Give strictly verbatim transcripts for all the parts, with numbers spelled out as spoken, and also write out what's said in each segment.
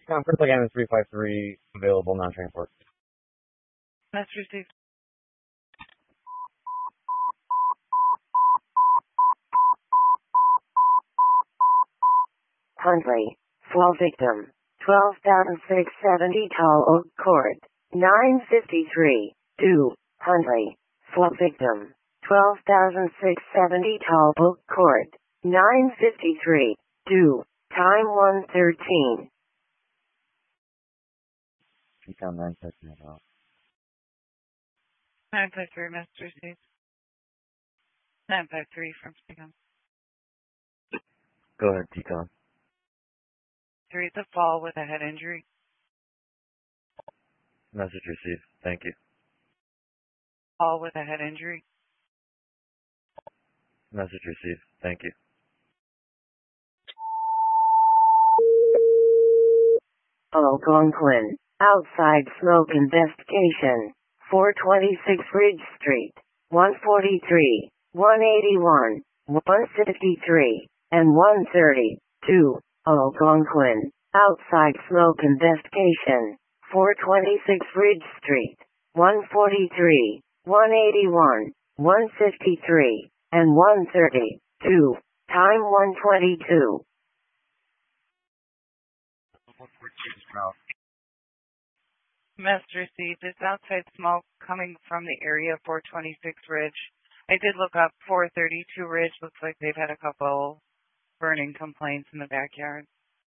Conference again is three five three, available non-transport. Message received. Huntley, fall victim, twelve thousand six hundred seventy Tall Oak Court, nine fifty-three, two, Huntley, fall victim, twelve thousand six hundred seventy Tall Oak Court, nine fifty-three, two, time one thirteen. Become nine five three. nine five three, message received. nine five three from Stickham. Go ahead, T-Con. Three, the fall with a head injury. Message received. Thank you. Fall with a head injury. Message received. Thank you. Algonquin, outside smoke investigation, four twenty-six Ridge Street, one forty-three, one eighty-one, one fifty-three, and one thirty, two, Algonquin, outside smoke investigation, four twenty-six Ridge Street, one forty-three, one eighty-one, one fifty-three, and one thirty, two, time one twenty-two. Message received. It's outside smoke coming from the area four twenty-six Ridge. I did look up four thirty-two Ridge. Looks like they've had a couple burning complaints in the backyard.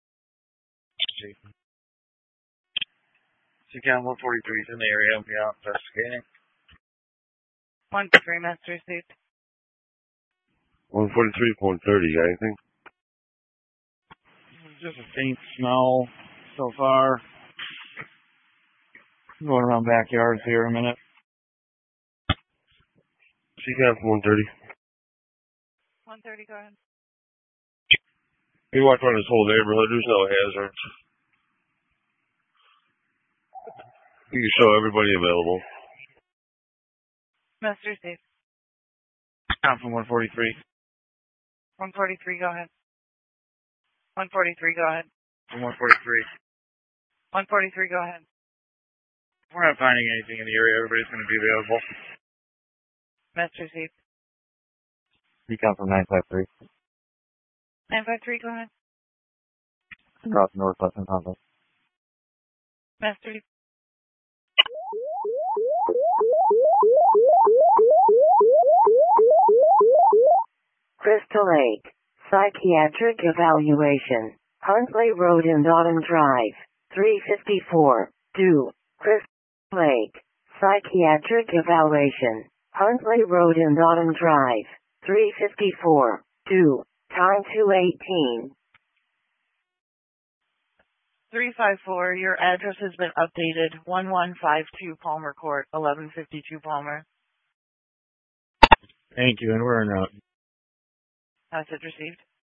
Seacam one forty-three is in the area. I'll be out investigating. one three, message received. one forty-three, one thirty, got anything? Just a faint smell so far. Going around backyards here in a minute. Seacam one thirty. one thirty, go ahead. We walked around this whole neighborhood. There's no hazards. You can show everybody available. Message received. I'm from one forty-three. one forty-three, go ahead. one forty-three, go ahead. From one forty-three. one forty-three, go ahead. We're not finding anything in the area. Everybody's going to be available. Message received. T-Con from nine five three. nine five three, go ahead. Across northwest and Conference. Message received. Crystal Lake, psychiatric evaluation, Huntley Road and Autumn Drive, three fifty-four, two, Crystal Lake, psychiatric evaluation, Huntley Road and Autumn Drive, three fifty-four, two, time two eighteen. three five four, your address has been updated. one one five two Palmer Court, eleven fifty-two Palmer. Thank you, and we're in route. Message received.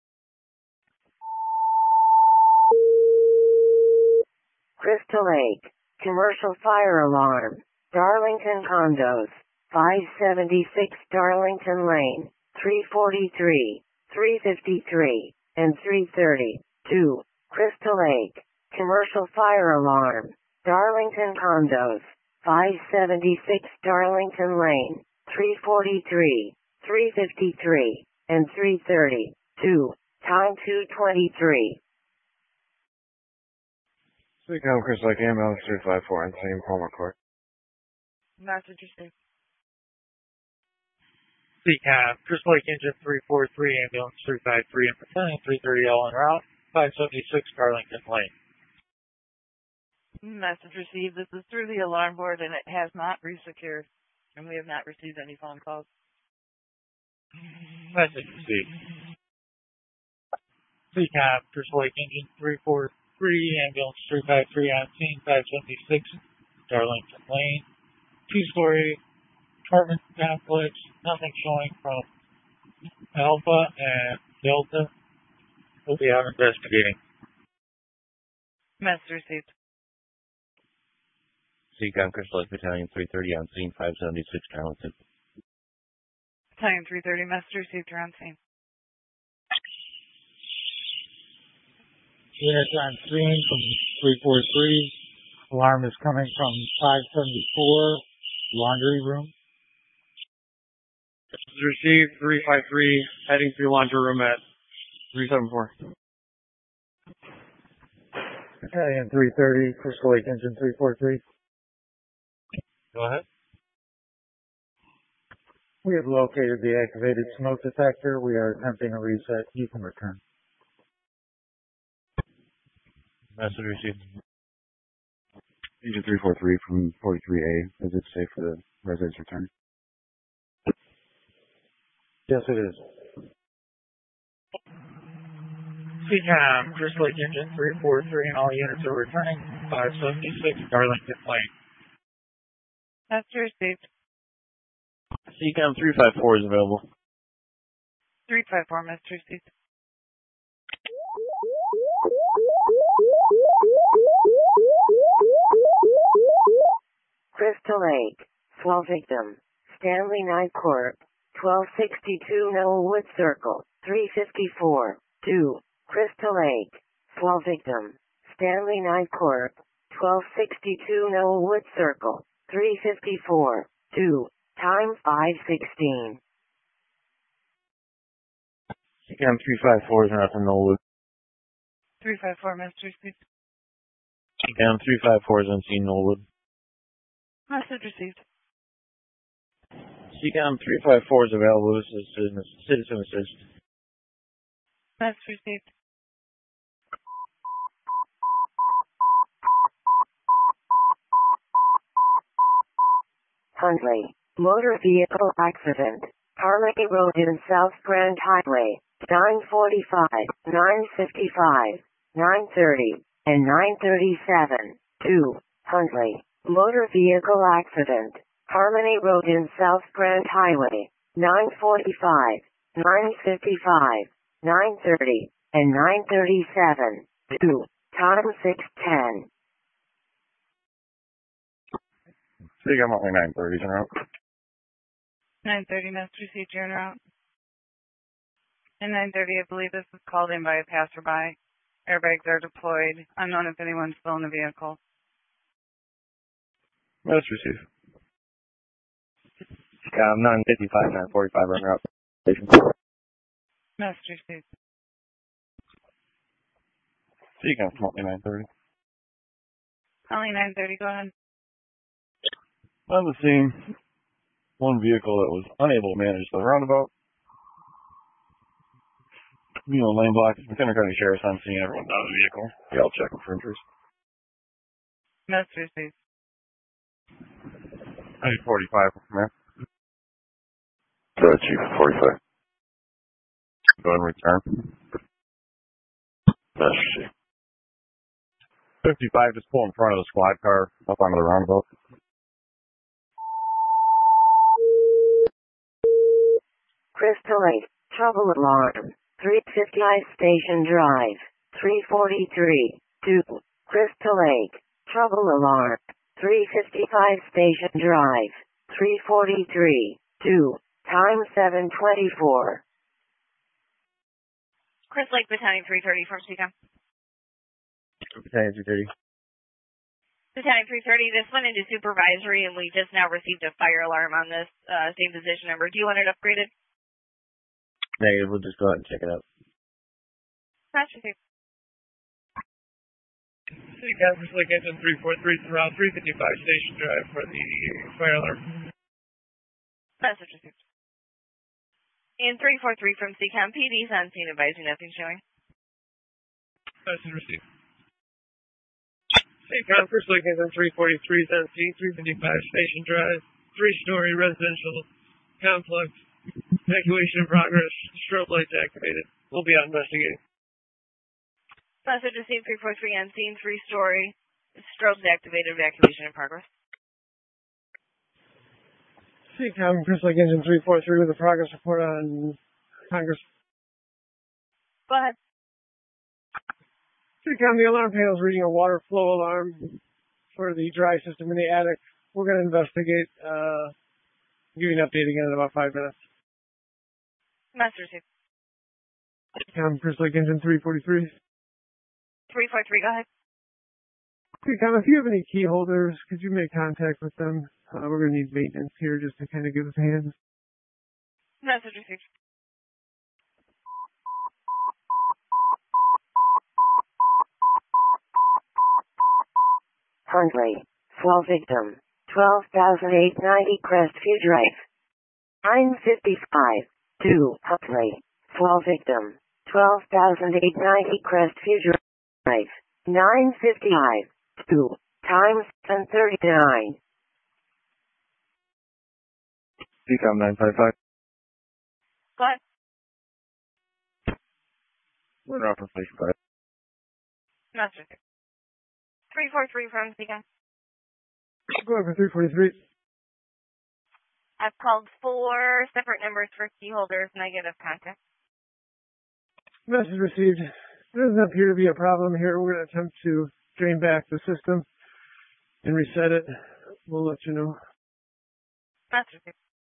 Crystal Lake, commercial fire alarm, Darlington Condos, five seventy-six Darlington Lane, three forty-three, three fifty-three, and three thirty, two, Crystal Lake, commercial fire alarm, Darlington Condos, five seventy-six Darlington Lane, three forty-three, three fifty-three, and three thirty, two, time two twenty-three. Seacam Crystal Lake ambulance three five four on same Palmer Court. Message received. Seacam Crystal Lake engine three four three, ambulance three five three, and battalion three thirty L en route, five seventy-six Darlington Lane. Message received. This is through the alarm board and it has not resecured. And we have not received any phone calls. Message received. Seacam Crystal Lake engine three four three, ambulance three five three on scene, five seventy-six Darlington Lane. Two-story apartment complex, nothing showing from Alpha and Delta. We'll be out investigating. Message received. Seacom Crystal Lake Battalion three thirty on scene, five seventy-six Darlington. Battalion three thirty, message received, you're on scene. Units on scene from three four three. Alarm is coming from five seventy-four, laundry room. Received three five three, heading to laundry room at three seven four. Battalion three thirty, Crystal Lake Engine three four three. Go ahead. We have located the activated smoke detector. We are attempting a reset. You can return. Message received. Agent three four three from forty-three A. Is it safe for the residents return? Yes, it is. C CAM, Crystal Lake Engine three four three, and all units are returning. five seventy-six, Darlington Lane. Master received. C CAM three five four is available. three five four, Master received. Crystal Lake, Swell Victim, Stanley Night Corp, twelve sixty-two Knollwood Circle, three fifty-four, two, Crystal Lake, Swell Victim, Stanley Night Corp, twelve sixty-two Knollwood Circle, three fifty-four, two, time five sixteen. C CAM three five four is not in Knollwood. three five four, Master received. C CAM three five four is unseen Knollwood. Message received. C CAM three five four is available. This is citizen, citizen assist. Message received. Huntley, motor vehicle accident, Harmony Road in South Grand Highway, nine forty-five, nine fifty-five, nine thirty, and nine thirty-seven, two, Huntley, motor vehicle accident, Harmony Road in South Grand Highway, nine forty-five, nine fifty-five, nine thirty, and nine thirty-seven, two, time six ten. I think I'm only nine thirty en route. nine thirty, Master received, you're en route. And nine thirty, I believe this was called in by a passerby. Airbags are deployed. Unknown if anyone's still in the vehicle. Let's receive. CAM nine fifty-five, nine forty-five en route. Station. Master received. C CAM only nine thirty. Only nine thirty, go ahead. On the scene, one vehicle that was unable to manage the roundabout. You know, lane block. McHenry County Sheriff's on scene. Everyone's out of the vehicle. They all checking for injuries. Master received. I need forty-five from there. Go ahead, Chief. forty-five. Go ahead and return. Master Chief. fifty-five, just pull in front of the squad car up onto the roundabout. Crystal Lake, trouble alarm, three fifty-five Station Drive, three forty-three, two, Crystal Lake, trouble alarm, three fifty-five Station Drive, three forty-three, two, time seven twenty-four. Crystal Lake Battalion three thirty from C CAM. Battalion three thirty. Battalion three thirty, this went into supervisory and we just now received a fire alarm on this uh, same position number. Do you want it upgraded? Negative, we'll just go ahead and check it out. Master Chief. C CAM, Crystal Lake Engine three four three, around three fifty-five Station Drive for the fire alarm. Message received. And three four three from C CAM, P D's on scene advising nothing showing. Message received. C CAM, Crystal Lake Engine three forty-three is on scene, three fifty-five Station Drive, three-story residential complex. Evacuation in progress. Strobe lights activated. We'll be out investigating. Message received three four three on scene, three-story. Strobes activated. Evacuation in progress. C CAM, Crystal Lake Engine three four three with a progress report on Congress. Go ahead. C CAM, the alarm panel is reading a water flow alarm for the dry system in the attic. We're going to investigate. Uh, give you an update again in about five minutes. Master received. C CAM, Crystal Lake Engine three forty-three. three four three, go ahead. Okay, Tom, if you have any key holders, could you make contact with them? Uh, we're going to need maintenance here just to kind of give us hands. Message received. Huntley, Swell Victim, twelve thousand eight hundred ninety Crestview Drive. nine fifty-five, two, Huntley, Swell Victim, twelve thousand eight hundred ninety Crestview Drive. nine fifty-five, two, times ten thirty-nine. C COM nine five five. Go ahead. We're in Route from Station five. Message received. three four three from C COM. Go ahead for three forty-three. I've called four separate numbers for key holders, negative contact. Message received. There doesn't appear to be a problem here. We're going to attempt to drain back the system and reset it. We'll let you know. Message received.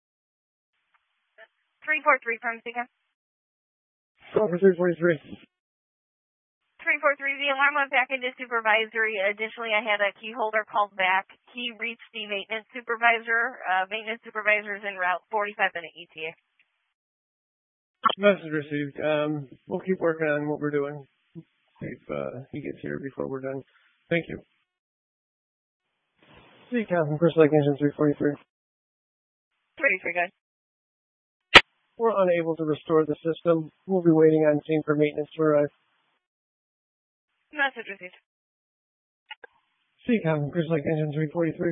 three four three from C COM. Go for three forty-three. three four three, the alarm went back into supervisory. Additionally, I had a key holder called back. He reached the maintenance supervisor. Uh, maintenance supervisor is en route, forty-five minute E T A. Message received. Um, we'll keep working on what we're doing. See if uh, he gets here before we're done. Thank you. C COM, First Lake Engine three forty-three. three three, good. We're unable to restore the system. We'll be waiting on scene for maintenance to arrive. Message received. C COM, First Lake Engine three forty-three.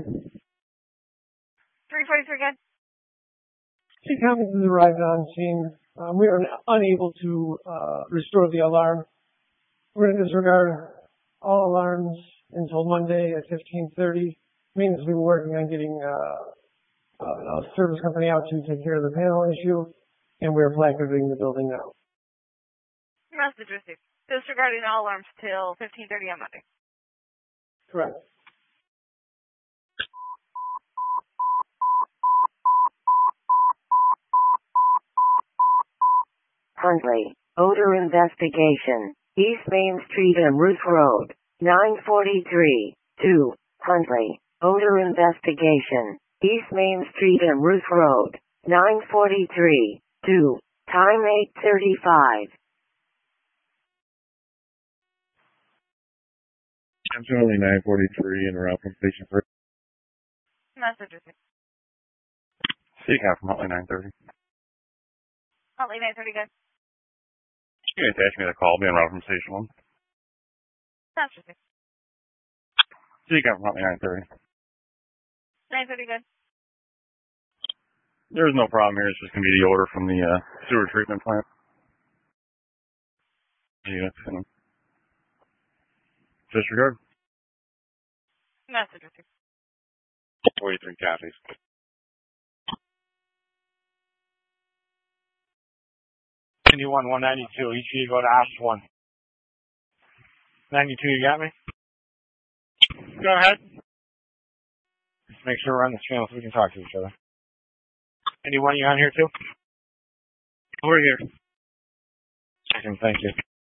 three forty-three, good. C COM has arrived on scene. Um, we are unable to uh, restore the alarm. We're going to disregard all alarms until Monday at fifteen thirty. Means we were working on getting uh, a service company out to take care of the panel issue, and we're blacketing the building now. Message received. Disregarding all alarms till fifteen thirty on Monday. Correct. Huntley, Odor Investigation, East Main Street and Ruth Road, nine forty-three, two, Huntley, Odor Investigation, East Main Street and Ruth Road, nine forty-three, two, time eight thirty-five. I'm currently nine forty-three and around from Station three. Message received. C COM from Huntley nine thirty. Huntley nine thirty, good. You can attach me to call. Be en route from Station one. Message received. C COM from Huntley nine thirty. nine thirty, good. There's no problem here. It's just going to be the odor from the uh, sewer treatment plant. Units, you know. Disregard. Message received. forty-three copies. ninety-one, one ninety-two. E T A, go to Ops one. ninety-two, you got me? Go ahead. Just make sure we're on this channel so we can talk to each other. Anyone, you on here too? We're here. Second, thank you.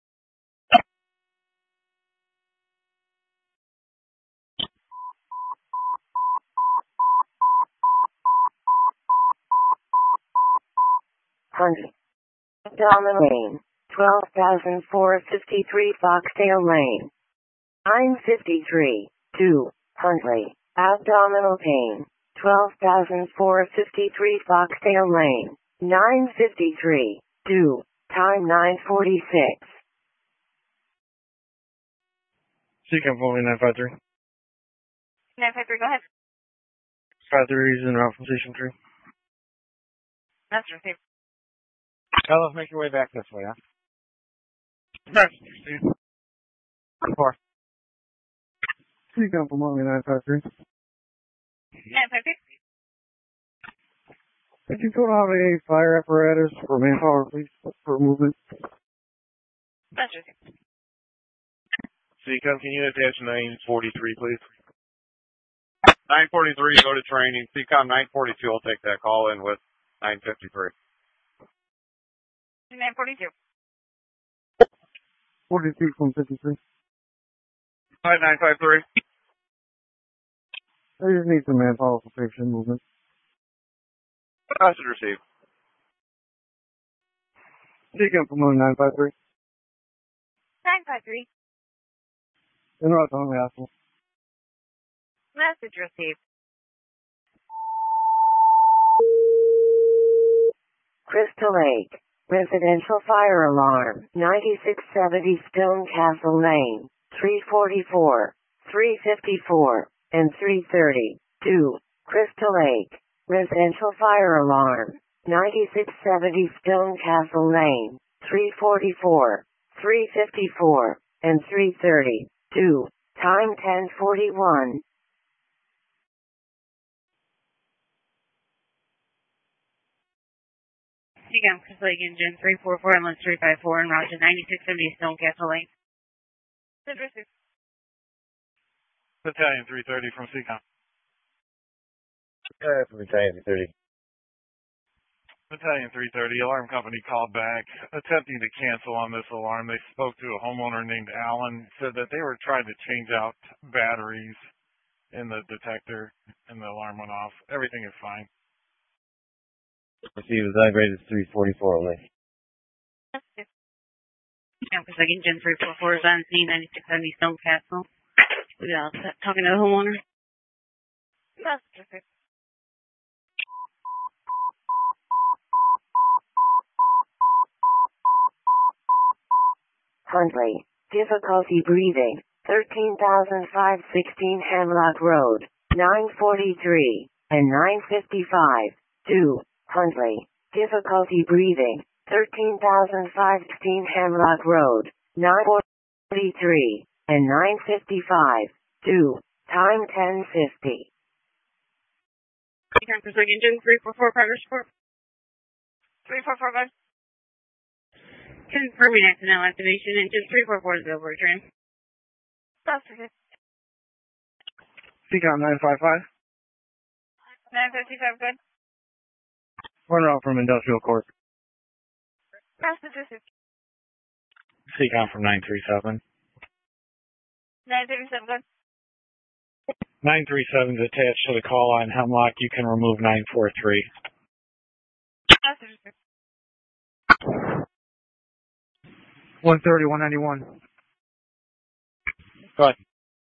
Huntley, Abdominal Lane, twelve thousand four hundred fifty-three Foxdale Lane. nine fifty-three, two, Huntley, Abdominal Pain, twelve thousand four hundred fifty-three Foxdale Lane. nine fifty-three, two, time nine forty-six. C COM following nine five three. nine five three, go ahead. five three is in route from Station three. Message received. Fellas, make your way back this way, huh? Message received. Four. C COM following nine five three. nine five three. Could you go out a fire apparatus for manpower, please, for movement? Message received. C COM, can you attach nine forty-three, please? nine forty-three, go to training. C COM nine forty-two will take that call in with nine fifty-three. nine forty-two. forty-two from fifty-three. five nine five three. I just need some manpower for patient movement. Message received. Seacom from one nine five three. nine five three. Interrupt only asshole. Message received. Crystal Lake. Residential fire alarm. ninety-six seventy Stone Castle Lane. three forty-four, three fifty-four, and three thirty. two. Crystal Lake. Residential fire alarm. ninety-six seventy Stone Castle Lane. three forty-four, three fifty-four, and three thirty. two. Time ten forty-one. Seacom, Crystal Lake Engine three four four, ambulance three five four, en route to ninety-six seventy Stone Castle Lane. Message received. Battalion three thirty from Seacom. Uh, from Battalion three thirty. Battalion three thirty, alarm company called back, attempting to cancel on this alarm. They spoke to a homeowner named Alan, said that they were trying to change out batteries in the detector, and the alarm went off. Everything is fine. Receive design grade is three forty-four only. Seacom, Crystal Lake Engine three four four is on scene, ninety-six seventy Stone Castle. We got talking to the homeowner. Message received. Huntley. Difficulty breathing. thirteen thousand five hundred sixteen Hemlock Road. nine forty-three and nine fifty-five. two. Huntley. Difficulty breathing. thirteen thousand five hundred sixteen Hemlock Road. nine forty-three and nine fifty-five. two. Time ten fifty. Seacom, Crystal Lake Engine three four four, progress report. three four four, good. Confirming accidental activation, engine three four four is over, train. Message received. Seacom nine five five. nine fifty-five, good. One route from Industrial Court. Message received. Seacom from nine three seven. nine thirty-seven, good. nine three seven is attached to the call line Hemlock. You can remove nine four three. Message received. one thirty, one ninety-one. Go ahead.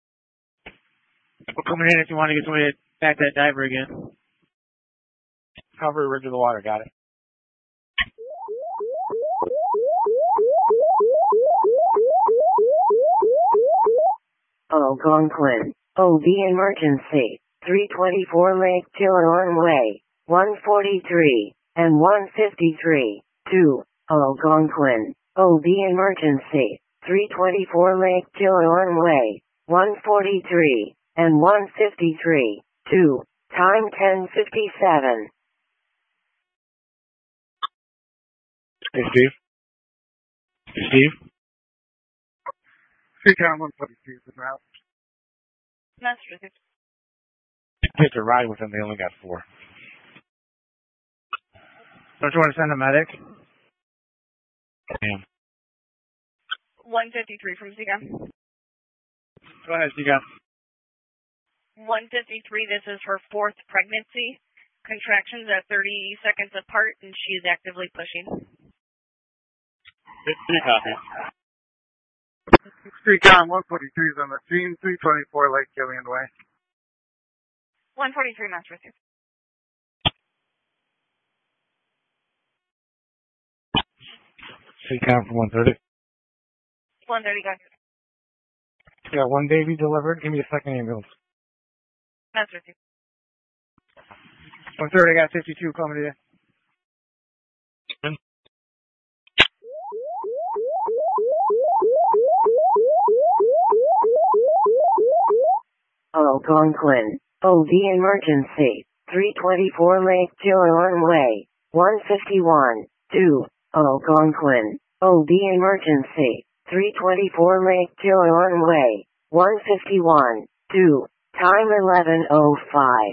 We're coming in if you want to get somebody to back that diver again. Cover ridge of the water. Got it. Algonquin. O B emergency. three twenty-four Lake Killorn Way. one forty-three and one fifty-three. two. Algonquin. O B emergency. three twenty-four Lake Killorn Way. one forty-three and one fifty-three. two. Time ten fifty-seven. Hey, Steve. Hey, Steve. Seacom one forty-two is the route. Message received. You have to ride with them. They only got four. Don't you want to send a medic? Damn. one fifty-three from Seacom. Go ahead, Seacom. one fifty-three, this is her fourth pregnancy. Contractions at thirty seconds apart, and she is actively pushing. Seacom one forty-three is on the scene. three twenty-four Lake Gillian Way. one forty-three, message received. Seacom from one thirty. one thirty, go. Got one baby delivered. Give me a second ambulance. Message received. one thirty, I got fifty-two coming to you. Algonquin. O B emergency. three twenty-four Lake Killorn Way. one fifty-one. two. Algonquin. O B emergency. three twenty-four Lake Killorn Way. one fifty-one. two. Time eleven oh five.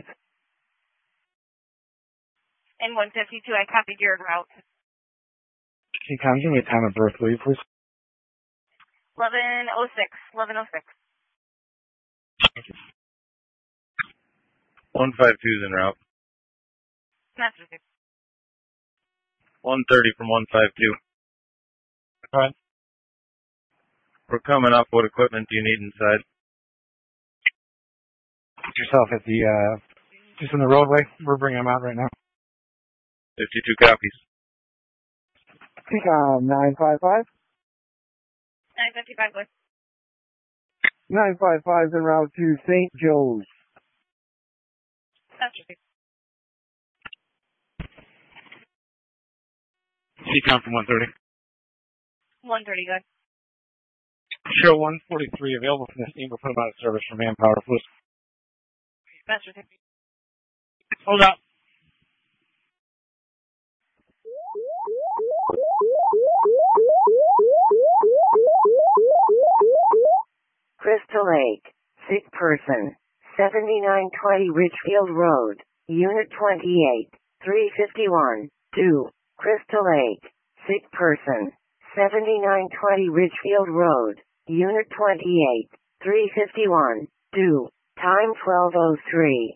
And one fifty-two, I copied your route. Seacom, give me a time of birth, will you, please? eleven oh six. eleven oh six. one five two is en route. Master Receive. one thirty from one five two. Go ahead. We're coming up. What equipment do you need inside? Put yourself at the, uh, just in the roadway. We're bringing them out right now. fifty-two copies. T COM nine five five. nine fifty-five, please. nine five five en route to Saint Joe's. Master Receive. C COM from one thirty. one thirty, good. Show one forty-three available from the scene. We'll put them out of service for manpower, please. Master Receive. Hold up. Crystal Lake, sick person, seventy-nine twenty Richfield Road, Unit twenty-eight, three fifty-one, two, Crystal Lake, sick person, seventy-nine twenty Richfield Road, Unit twenty-eight, three fifty-one, two, time twelve oh three.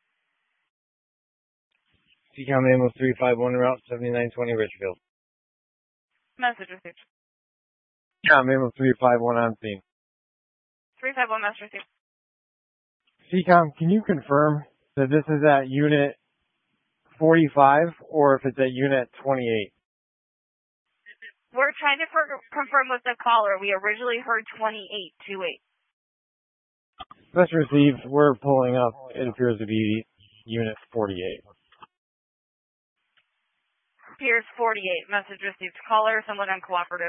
T COM Amos three five one en route seventy-nine twenty Richfield. Message received. T COM Amos three five one on scene. three five one, message received. C COM, can you confirm that this is at unit forty-five or if it's at unit twenty-eight? We're trying to for- confirm with the caller. We originally heard twenty-eight twenty-eight. That's received. We're pulling up. It appears to be unit forty-eight. Piers forty-eight, message received. Caller, somewhat uncooperative.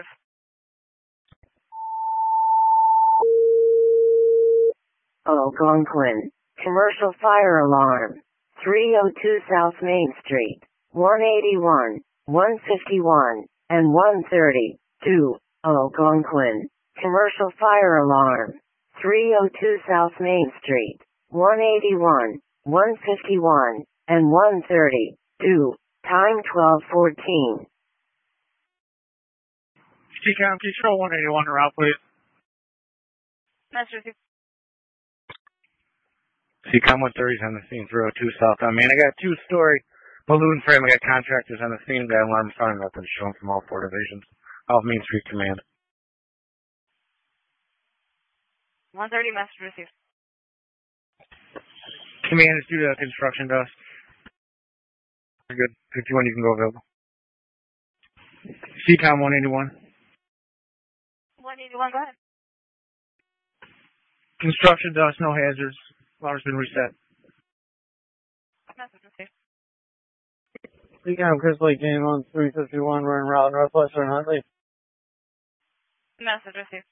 Algonquin, commercial fire alarm, three oh two South Main Street, one eighty-one, one fifty-one, and one thirty, two, Algonquin, commercial fire alarm, three oh two South Main Street, one eighty-one, one fifty-one, and one thirty, two, time twelve fourteen. C COM, control one eighty-one route, please. Message received. C COM one thirty is on the scene, three oh two South. I mean, I got two-story balloon frame. I got contractors on the scene. Got alarm sounding nothing showing from all four divisions of Main Street Command. one thirty, message received. Command is due to construction dust. Very good. fifty-one, you can go available. C COM one eighty-one. one eighty-one, go ahead. Construction dust, no hazards. Alarm's been reset. Message received. C COM Crystal Lake Amos three fifty-one. We're en route Northwestern Huntley. Message received.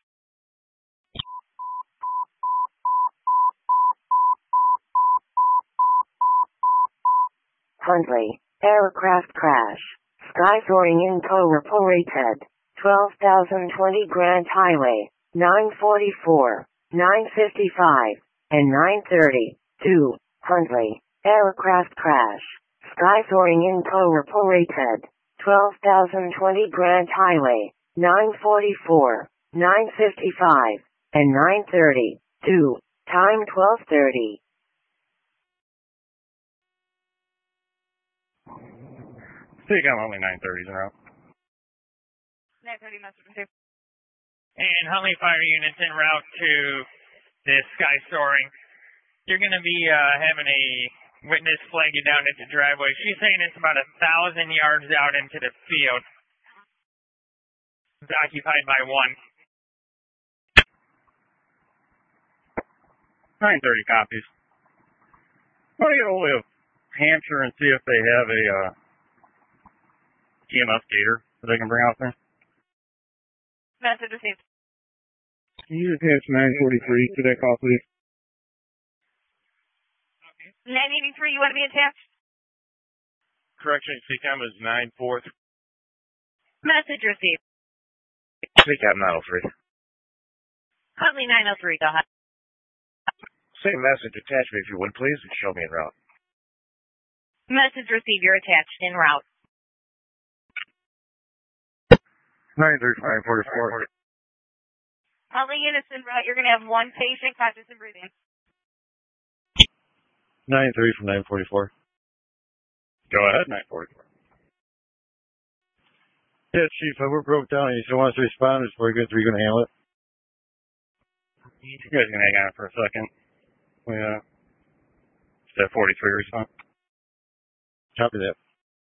Huntley, aircraft crash, sky soaring in tow reported, twelve thousand twenty Grand Highway, nine forty-four, nine fifty-five, and nine thirty, two, Huntley, aircraft crash, sky soaring in tow reported, twelve thousand twenty Grand Highway, nine forty-four, nine fifty-five, and nine thirty, two, time twelve thirty. C COM only nine thirties en route. nine thirty, message received. And Huntley Fire Units en route to this sky soaring. You're going to be uh, having a witness flag you down at the driveway. She's saying it's about a thousand yards out into the field. It's occupied by one. nine thirty copies. I'm going to get a hold of Hampshire and see if they have a uh, E M S gator that they can bring out there. Message received. Can you attach nine forty-three to that call, please? nine eighty-three, you want to be attached? Correction, C COM is nine four three. Message received. C COM nine oh three. Huntley nine oh three, go ahead. Same message, attach me if you would, please, and show me en route. Message received, you're attached en route. nine three five forty-four. Huntley units en route, you're going to have one patient conscious and breathing. nine thirty from nine forty-four. Go ahead, nine forty-four. Yeah, Chief, I work broke down. You still want us to respond, or are you going to handle it? You guys can hang on for a second. We, uh, it's at forty-three response. Copy that.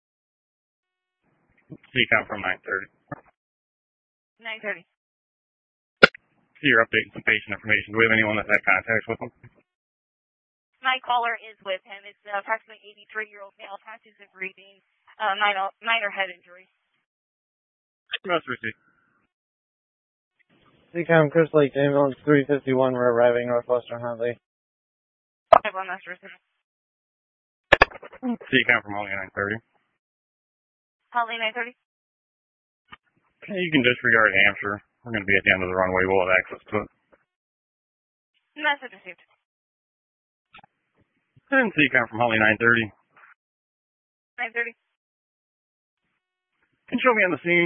C COM from nine thirty. nine thirty. So you're updating some patient information. Do we have anyone that's had contact with them? My caller is with him. It's uh, approximately eighty-three-year-old male, conscious of breathing, uh, minor, minor head injury. Must receive. C COM, Chris Lake, ambulance three fifty-one, we're arriving Northwestern Huntley. five one, Master receive. C COM from Holly nine thirty. Holly nine thirty. Okay, you can disregard Hampshire. We're going to be at the end of the runway. We'll have access to it. Message received. And C COM from Holly nine thirty. nine thirty. Can you show me on the scene?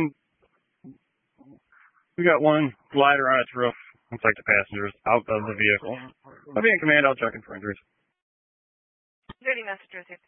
We got one glider on its roof. Looks like the passengers out of the vehicle. I'll be in command. I'll check in for injuries. thirty message received.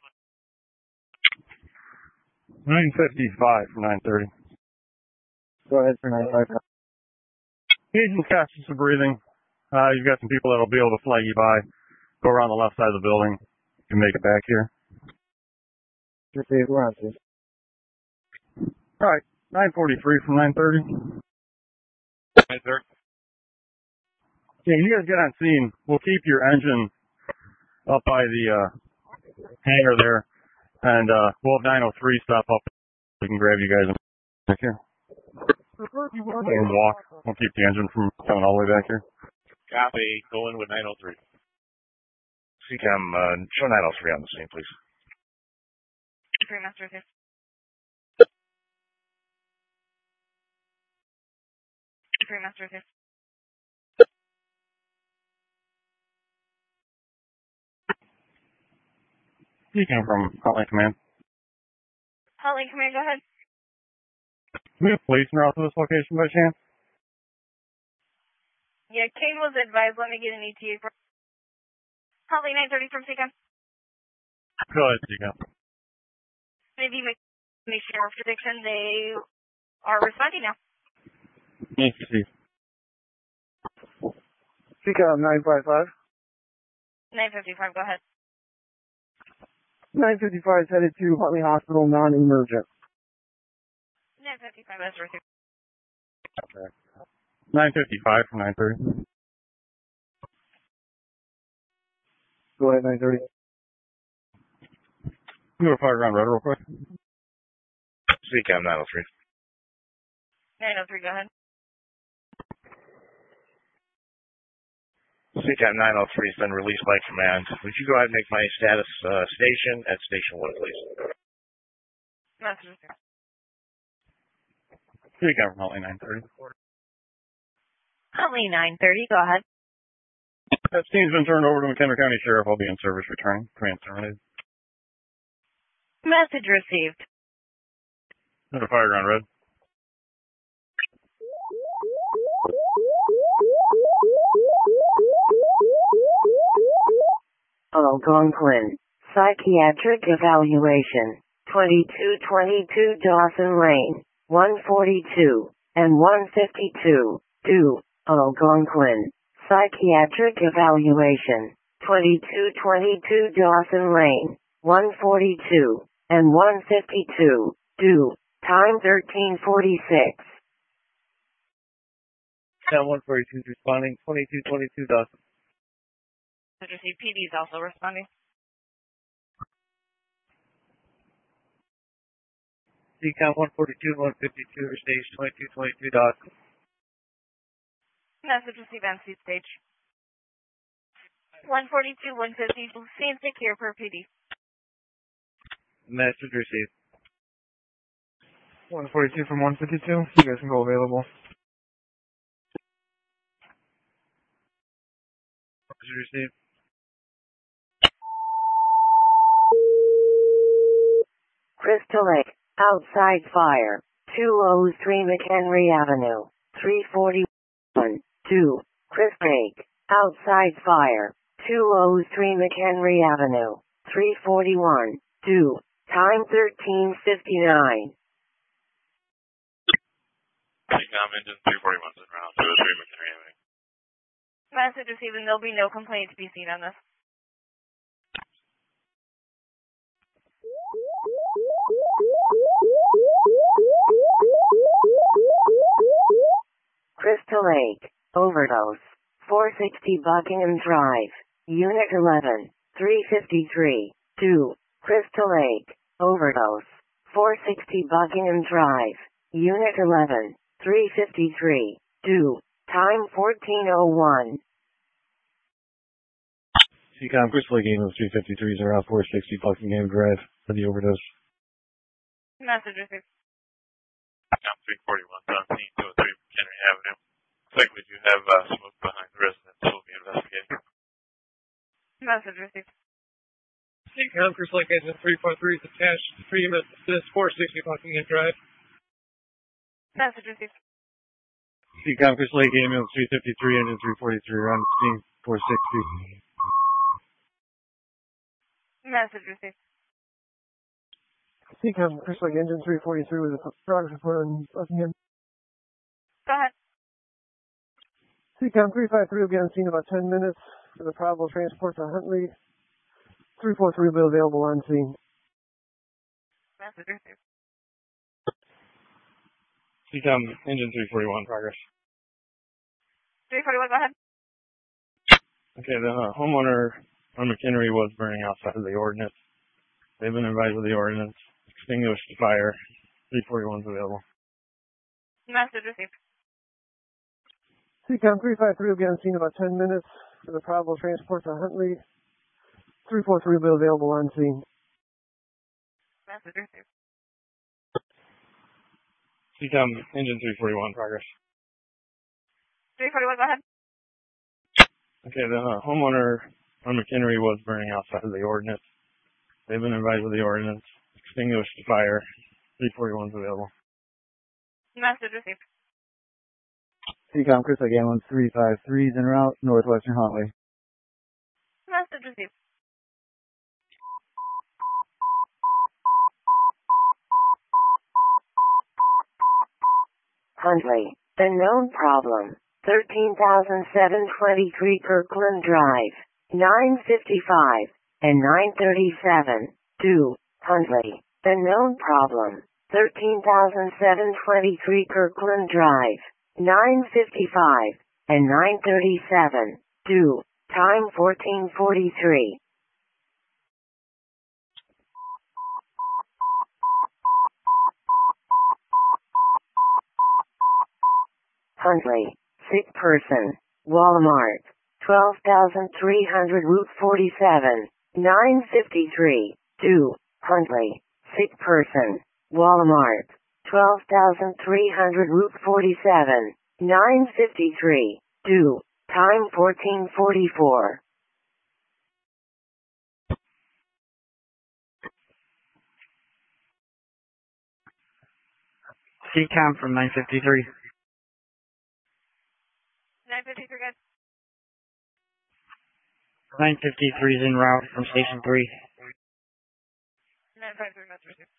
nine fifty-five from nine thirty. Go ahead for nine five. Agent conscious of breathing. Uh, you've got some people that'll be able to flag you by. Go around the left side of the building. You can make it back here. Receive, we're on to. All right, nine forty-three from nine thirty. nine thirty. Yeah, you guys get on scene. We'll keep your engine up by the uh, hangar there, and uh, we'll have nine oh three stop up. We can grab you guys back here. And walk. We'll keep the engine from coming all the way back here. Copy. Go in with nine oh three. C COM, uh, show nine oh three on the scene, please. three Master receive. three Master receive. You came from Hotline Command. Holly, command, go ahead. Do we have police in route to this location by chance? Yeah, Kane was advised. Let me get an E T A. For... Holly nine thirty from C COM. Go ahead, C COM. Maybe make make sheriff prediction. They are responding now. Yes, Steve. C COM nine five five. nine fifty-five, go ahead. nine fifty-five is headed to Huntley Hospital, non-emergent. nine fifty-five, that's received. Okay. nine fifty-five from nine thirty. Go ahead, nine thirty. You want to fire around red real quick? C COM nine oh three. nine oh three, go ahead. C COM nine oh three has been released by command. Would you go ahead and make my status uh, station at station one, please? Message received. C COM from Holly nine thirty. Holly nine thirty, go ahead. That scene's been turned over to McHenry County Sheriff. I'll be in service returning. Command terminated. Message received. Another fire ground red. Algonquin. Psychiatric evaluation. twenty-two twenty-two Dawson Lane. one forty-two and one fifty-two. Do. Algonquin. Psychiatric evaluation. twenty-two twenty-two Dawson Lane. one forty-two and one fifty-two. Do. Time thirteen forty-six. Town one forty-two is responding. twenty-two twenty-two Dawson. Message received. P D is also responding. C COM one forty-two and one fifty-two are stage twenty-two twenty-two Dawson. Message received on C stage. one forty-two, one fifty, scene secure per P D. Message received. one forty-two from one fifty-two. You guys can go available. Message received. Crystal Lake. Outside fire. two oh three McHenry Avenue. three forty-one. two. Crystal Lake. Outside fire. two oh three McHenry Avenue, three forty-one, two, time thirteen fifty-nine. Seacom engine three forty-one is around two oh three McHenry Avenue. Message received, and there'll be no complaint to be seen on this. Crystal Lake, overdose, four sixty Buckingham Drive, Unit eleven, three fifty-three, two, Crystal Lake, overdose, four sixty Buckingham Drive, Unit eleven, three fifty-three, two, time fourteen oh one. Seacom, Crystal Lake Ambulance three fifty-three is around four sixty Buckingham Drive for the overdose. Message received. Seacom three forty-one is on scene, two oh three McHenry Avenue. Looks like we do have uh, smoke behind the residence, so we'll be investigating. Message received. Seacom, Crystal Lake Engine three forty-three is attached to three units to four sixty Buckingham Drive. Message received. Seacom, Crystal Lake Ambulance three fifty-three, engine three forty-three, around scene four sixty. Message received. Seacom, Crystal Lake Engine three forty-three with a progress report on Buckingham. Go ahead. Seacom three fifty-three will be on scene in about ten minutes for the probable transport to Huntley. three forty-three will be available on scene. Message received. Seacom engine three forty-one, progress. three forty-one, go ahead. Okay, the uh, homeowner on McHenry was burning outside of the ordinance. They've been advised of the ordinance. Extinguish the fire. three forty-one is available. Message received. Seacom three fifty-three will be on scene in about ten minutes for the probable transport to Huntley. three forty-three will be available on scene. Message received. Seacom engine three forty-one, progress. three forty-one, go ahead. Okay, the uh, homeowner on McHenry was burning outside of the ordinance. They've been advised of the ordinance. Extinguish the fire. three forty-one is available. Message received. Seacom, Crystal Lake Ambulance three fifty-three is en route, northwestern Huntley. Message received. Huntley, the known problem, thirteen thousand seven hundred twenty-three Kirkland Drive, nine fifty-five, and nine thirty-seven, two, Huntley, the known problem, thirteen thousand seven hundred twenty-three Kirkland Drive, nine fifty-five, and nine thirty-seven, two, time fourteen forty-three. Huntley, sick person, Walmart, twelve thousand three hundred Route forty-seven, nine fifty-three, two, Huntley, sick person, Walmart, twelve thousand three hundred Route forty-seven, nine fifty-three, two, time fourteen forty-four. Seacom from nine fifty-three. nine fifty-three, guys. nine fifty-three is en route from Station three. nine fifty-three, message received.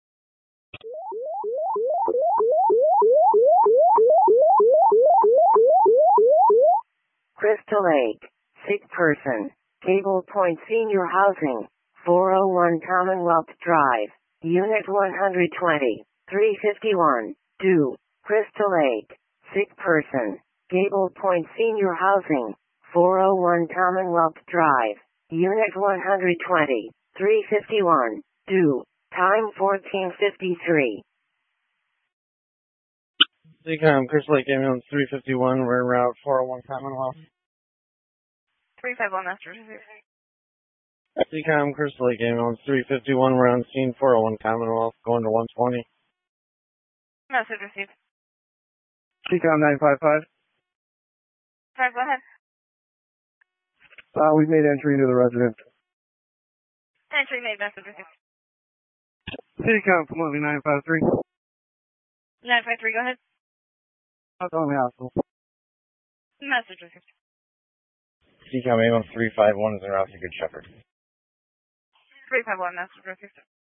Crystal Lake, sick person, Cable Point Senior Housing, four oh one Commonwealth Drive, Unit one twenty, three fifty-one, two, Crystal Lake, sick person, Cable Point Senior Housing, four oh one Commonwealth Drive, Unit one twenty, three fifty-one, two, time fourteen fifty-three. Seacom, Crystal Lake Ambulance three fifty-one, we're en route four oh one Commonwealth. three fifty-one, message received. Seacom, Crystal Lake Ambulance three fifty-one, we're on scene four oh one Commonwealth, going to one twenty. Message received. Seacom nine fifty-five. Five, go ahead. Uh, we've made entry into the residence. Entry made, message received. Seacom from nine fifty-three. nine fifty-three, go ahead. Out on the hospital. Message received. C COM Amos three five one is en route to Good Shepherd. three five one, that's perfect.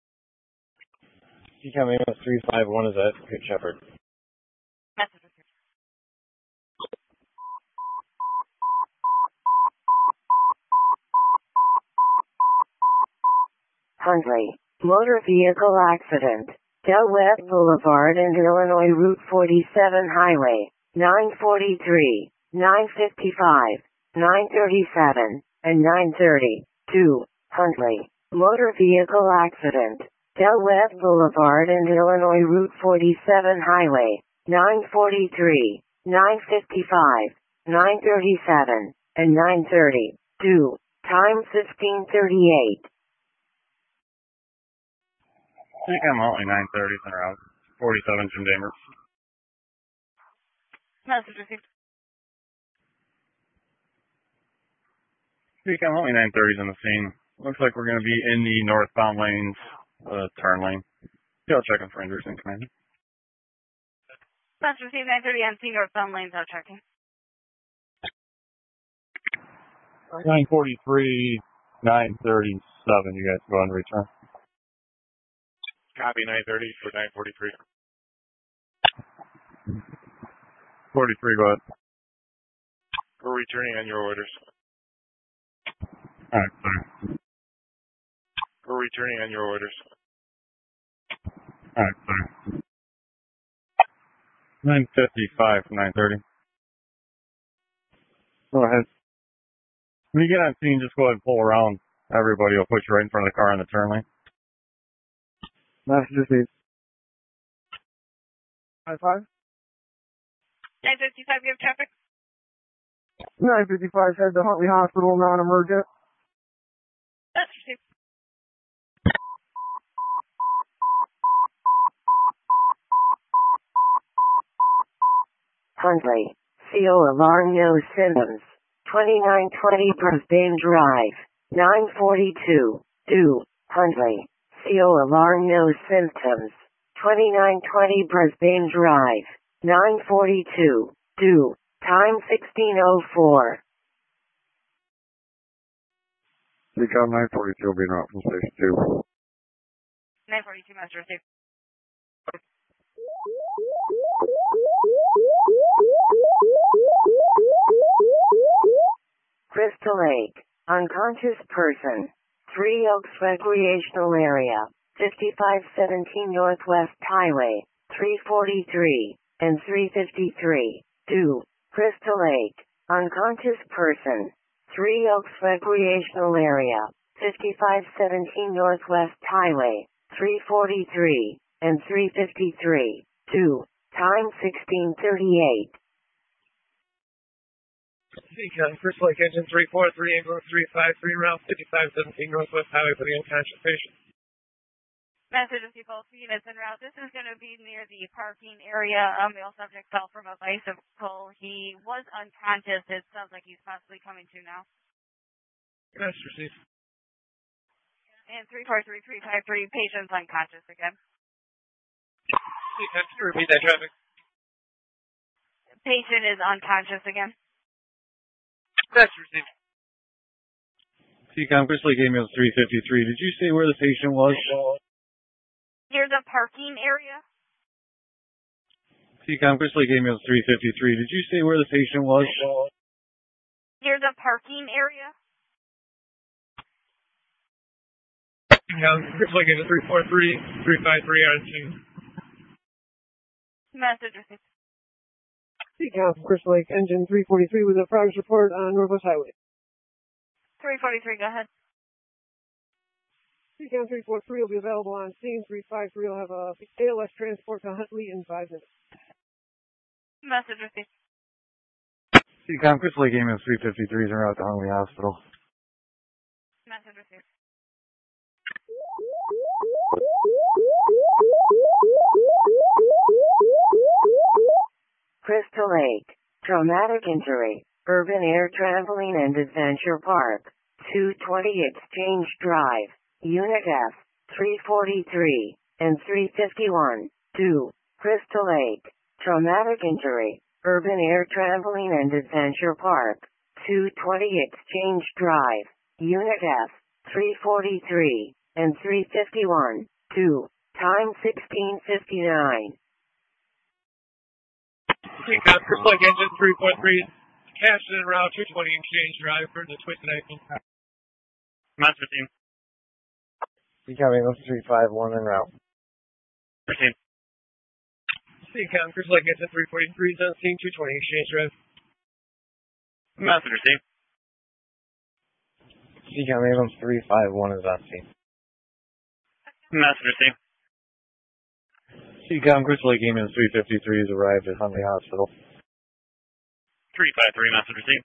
C COM Amos three five one is at Good Shepherd. Message received. Huntley, motor vehicle accident. Del Webb Boulevard and Illinois Route forty-seven Highway, nine forty-three, nine fifty-five, nine thirty-seven, and nine thirty-two. Huntley, motor vehicle accident. Del Webb Boulevard and Illinois Route forty-seven Highway, nine forty-three, nine fifty-five, nine thirty-seven, and nine thirty-two. Time fifteen thirty-eight. I think I'm only nine thirty en route. forty-seven Jim Damer. Message received. I think I'm only nine thirty on the scene. Looks like we're going to be in the northbound lanes, uh, turn lane. Yeah, I'll check on for injuries in command. Message received nine thirty on C northbound lanes, out checking. nine forty-three, nine thirty-seven, you guys go on return. Copy nine thirty for nine forty-three. forty-three, go ahead. We're returning on your orders. Alright, sorry. We're returning on your orders. Alright, sorry. nine fifty-five from nine thirty. Go ahead. When you get on scene, just go ahead and pull around. Everybody will put you right in front of the car in the turn lane. Message received. Five five. nine fifty-five, you have traffic? nine fifty-five head to Huntley Hospital, non-emergent. That's received. Huntley, C O alarm, no symptoms. twenty-nine twenty Brisbane Drive, nine forty-two. two. Huntley, C O alarm, no symptoms. twenty-nine twenty Brisbane Drive, nine forty-two. two. Time sixteen oh four. C COM nine forty-two will be out from station two. nine forty-two, master received. Crystal Lake, unconscious person. Three Oaks Recreational Area, fifty-five seventeen Northwest Highway, three forty-three, and three fifty-three. two. Crystal Lake, unconscious person. Three Oaks Recreational Area, fifty-five seventeen Northwest Highway, three forty-three, and three fifty-three. two. Time sixteen thirty-eight. C COM, Crystal Lake Engine three four three, Anglo three five three, route fifty-five seventeen Northwest Highway for the unconscious patient. Message received, both units en route. This is going to be near the parking area. Um, male subject fell from a bicycle. He was unconscious. It sounds like he's possibly coming to now. Message received. And three four three three five three, patient's unconscious again. C COM, can you repeat that traffic? Patient is unconscious again. Message received. C COM, Crystal Lake Amos three fifty-three. Did you say where the patient was? Near the parking area. C COM, Crystal Lake Amos three fifty-three. Did you say where the patient was? Near the parking area. Um, Crystal Lake Engine three four three, three five three on scene. Message received. C COM, Crystal Lake Engine three forty-three with a progress report on Northwest Highway. three forty-three, go ahead. C COM three forty-three will be available on scene. three five three will have a A L S transport to Huntley in five minutes. Message received. C COM, Crystal Lake Amos three fifty-three is en route to Huntley Hospital. Message received. Crystal Lake, traumatic injury, Urban Air Trampoline and Adventure Park, two twenty Exchange Drive, Unit F, three forty-three, and three fifty-one. two. Crystal Lake, traumatic injury, Urban Air Trampoline and Adventure Park, two twenty Exchange Drive, Unit F, three forty-three, and three fifty-one, two, time sixteen fifty-nine. Recon for Plug Engine three four three, cast en route two twenty Exchange Drive for the Twisted Ankle. Master team. Becoming three five one en route. Team. Recon for Plug Engine three forty-three, on scene two twenty Exchange Drive. Master team. Becoming three five one is on scene. Master team. Seacom Crystal Lake Demon three fifty-three has arrived at Huntley Hospital. three five three, Master team.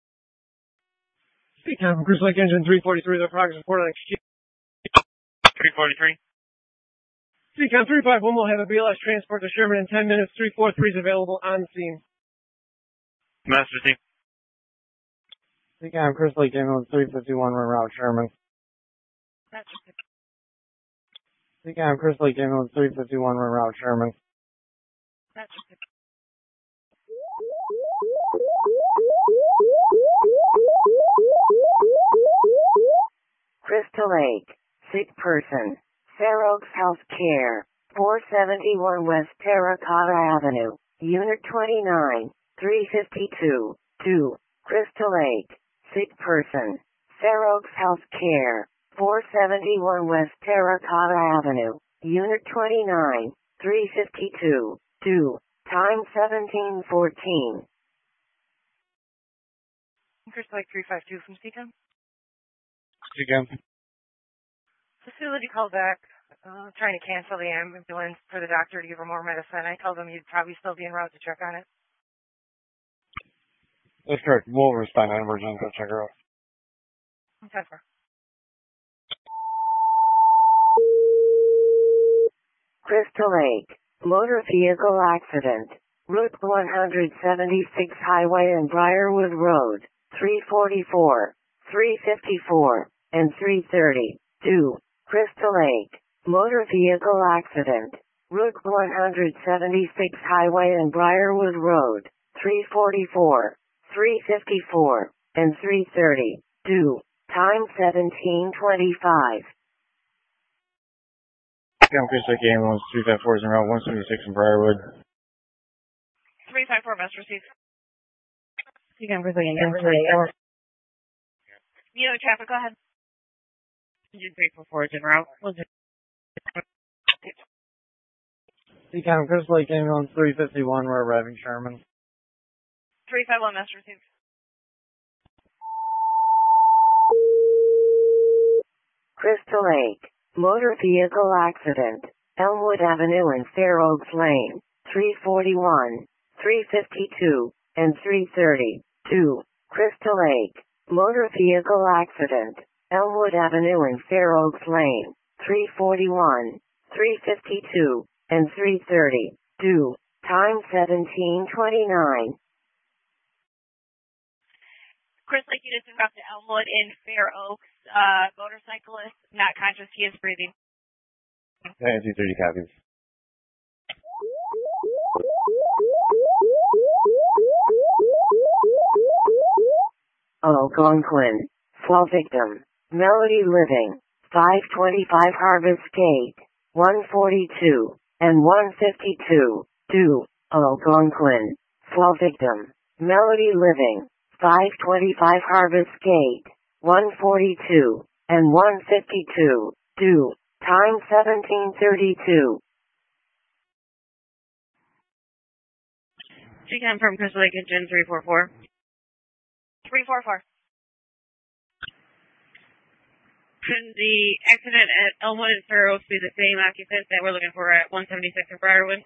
Seacom Crystal Lake Engine three forty-three, the progress report on Exchange. three forty-three. Seacom three five one will have a B L S transport to Sherman in ten minutes. three forty-three is available on scene. Master team. Seacom Crystal Lake Demon three fifty-one en route Sherman. Seacom Crystal Lake Demon three fifty-one en route Sherman. Crystal Lake, sick person, Fair Oaks Health Care, four seventy-one West Terracotta Avenue, Unit twenty-nine, three fifty-two, two, Crystal Lake, sick person, Fair Oaks Health Care, four seventy-one West Terracotta Avenue, Unit twenty-nine, three fifty-two, two, time seventeen fourteen. Crystal Lake three five two from Seacom. Seacom. Facility called back, uh, trying to cancel the ambulance for the doctor to give her more medicine. I told him you'd probably still be en route to check on it. That's correct. We'll respond on emergency. Go check her out. Okay, sir. Crystal Lake, motor vehicle accident, Route one seventy-six Highway and Briarwood Road, three forty-four, three fifty-four, and three thirty, two, Crystal Lake, motor vehicle accident, Route one seventy-six Highway and Briarwood Road, three forty-four, three fifty-four, and three thirty, two, time seventeen twenty-five. Seacom Crystal Lake Ambulance three five four is en route one seventy-six in Briarwood. three five four, Master Steve. Seacom Crystal Lake Ambulance. You know traffic, go ahead. three four four is en route. Seacom Crystal Lake Ambulance three fifty-one, we're arriving Sherman. three five one, Master Steve. Crystal Lake, motor vehicle accident, Elmwood Avenue and Fair Oaks Lane, three forty-one, three fifty-two, and three thirty, two, Crystal Lake, motor vehicle accident, Elmwood Avenue and Fair Oaks Lane, three forty-one, three fifty-two, and three thirty, two, time seventeen twenty-nine. Chris Lake units en route to Elmwood in Fair Oaks. Uh, motorcyclist not conscious. He is breathing. ninety-two thirty copies. Algonquin, fall victim, Melody Living, five twenty-five Harvest Gate, one forty-two, and one fifty-two, two, Algonquin, fall victim, Melody Living, five twenty-five Harvest Gate, one forty-two, and one fifty-two, two, time seventeen thirty-two. Seacom from Crystal Lake Engine three four four. three four four. Can the accident at Elmwood and Fair Oaks be the same occupant that we're looking for at one seventy-six in Briarwood?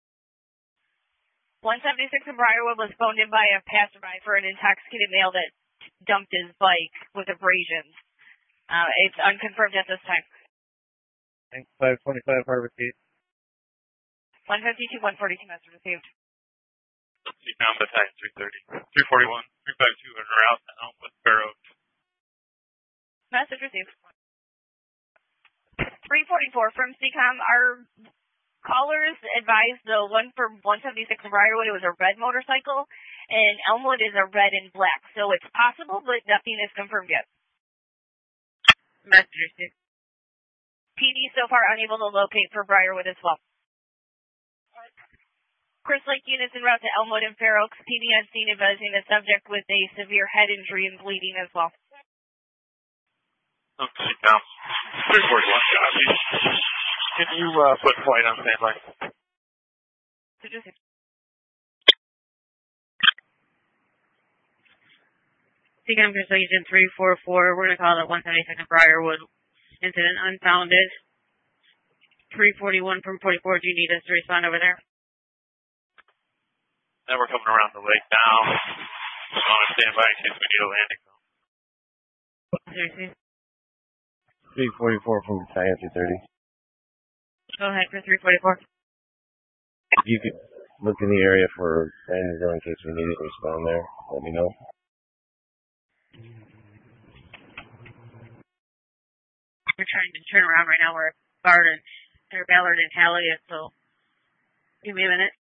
one seventy-six in Briarwood was phoned in by a passerby for an intoxicated male that dumped his bike with abrasions. Uh, it's unconfirmed at this time. five twenty-five Harvard Gate. one fifty-two, one forty-two message received. Seacom Battalion three thirty. three forty-one, three fifty-two en route to Elmwood, Fair Oaks. Message received. three forty-four from Seacom. Our callers advised the one for one seventy-six in Briarwood, it was a red motorcycle, and Elmwood is a red and black, so it's possible, but nothing is confirmed yet. Message received. P D so far unable to locate for Briarwood as well. Chris Lake units en route to Elmwood and Fair Oaks. P D on scene advising the subject with a severe head injury and bleeding as well. Okay, now, three forty-one, copy. Can you uh, put flight on standby? Seacom Chris Lake Agent three four four. We're going to call it one seventy-second Briarwood. Incident unfounded. three forty-one from forty-four. Do you need us to respond over there? Now we're coming around the lake now. Just on a standby in case we need a landing zone. three forty-four from Battalion two thirty. Go ahead for three forty-four. You could look in the area for landing zone in case we need it, respond there. Let me know. We're trying to turn around right now. We're at Bard and, or Ballard and Talia, so give me a minute.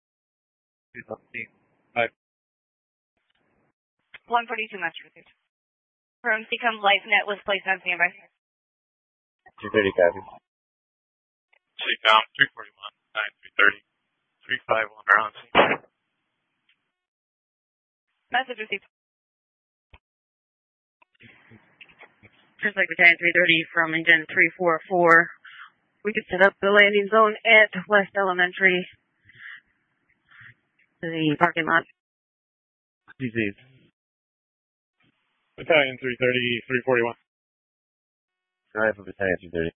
one forty-two message received. From Seacom LifeNet was placed on standby. two thirty copy. Seacom three forty-one, nine three thirty, three five one are on scene. Message received. Just like Battalion three thirty from Engine three four four. We could set up the landing zone at West Elementary. The parking lot. G Cs. Battalion three thirty, three forty-one. Go ahead for Battalion two thirty.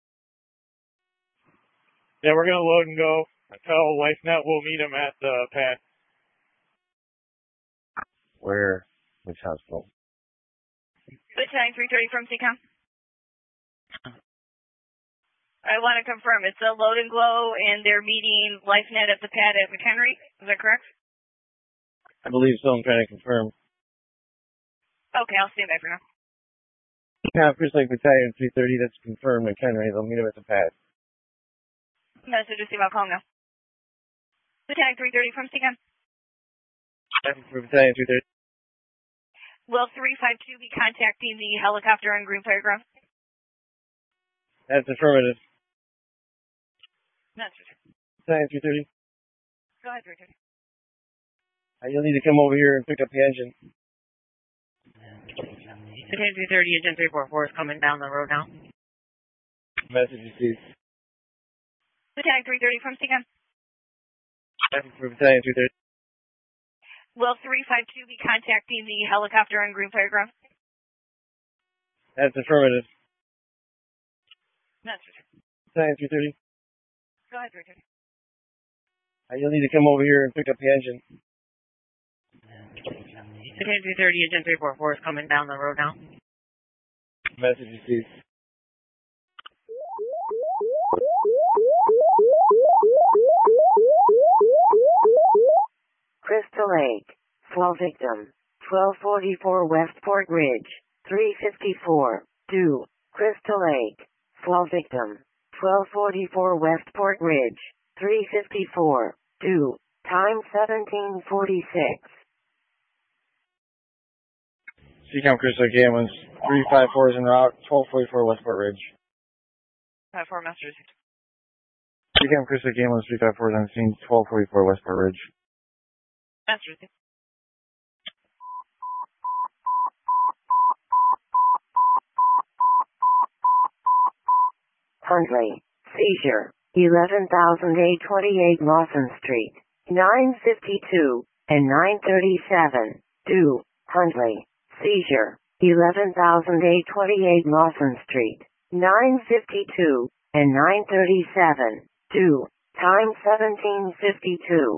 Yeah, we're going to load and go. I tell LifeNet we'll meet him at the pad. Where? Which hospital? Battalion three thirty from Seacom. I want to confirm it's a load and glow, and they're meeting LifeNet at the pad at McHenry. Is that correct? I believe so. I'm trying to confirm. Okay, I'll stand by for now. Yeah, Chris Lake Battalion three thirty. That's confirmed. McHenry. They'll meet him at the pad. Message received. I'll call now. Battalion three thirty from Seacom. For Battalion two thirty. Will three five two be contacting the helicopter on Green Playground? That's affirmative. Message. Battalion three thirty. Go ahead, three thirty. Uh, you'll need to come over here and pick up the engine. Battalion three thirty, Agent three four four is coming down the road now. Message received. Battalion three thirty from Seacom. For Battalion two thirty. Will three five two be contacting the helicopter on Green Playground? That's affirmative. Message. Battalion three thirty. Go ahead, three thirty. Uh, you'll need to come over here and pick up the engine. Battalion three thirty, Agent three four four is coming down the road now. Message received. Crystal Lake. Slow victim. twelve forty-four Westport Ridge. three fifty-four. two. Crystal Lake. Slow victim. twelve forty-four Westport Ridge. three fifty-four. two. Time seventeen forty-six. Seacom Chris Lake Ambulance three five four is en route. twelve forty-four Westport Ridge. five four Masters. Seacom Chris Lake Ambulance three five four is on scene. twelve forty-four Westport Ridge. Masters. Huntley. Seizure. eleven thousand eight hundred twenty-eight Lawson Street. nine fifty-two and nine thirty-seven. two. Huntley. Seizure. eleven thousand eight hundred twenty-eight Lawson Street. nine fifty-two and nine thirty-seven. two. Time seventeen fifty-two.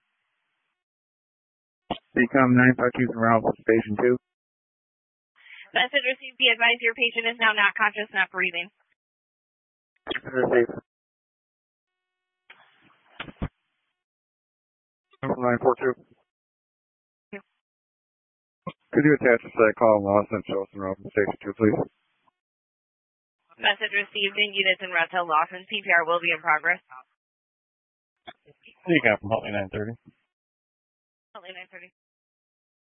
Seacom nine five two from Ralph, Station two. Message received. Be advised your patient is now not conscious, not breathing. Received. nine four two. Could you attach a set call and Lawson to Wilson Road from Station two, please? Message received in units in Red Hill Lawson. C P R will be in progress. Seacom from Huntley nine thirty. Huntley nine thirty.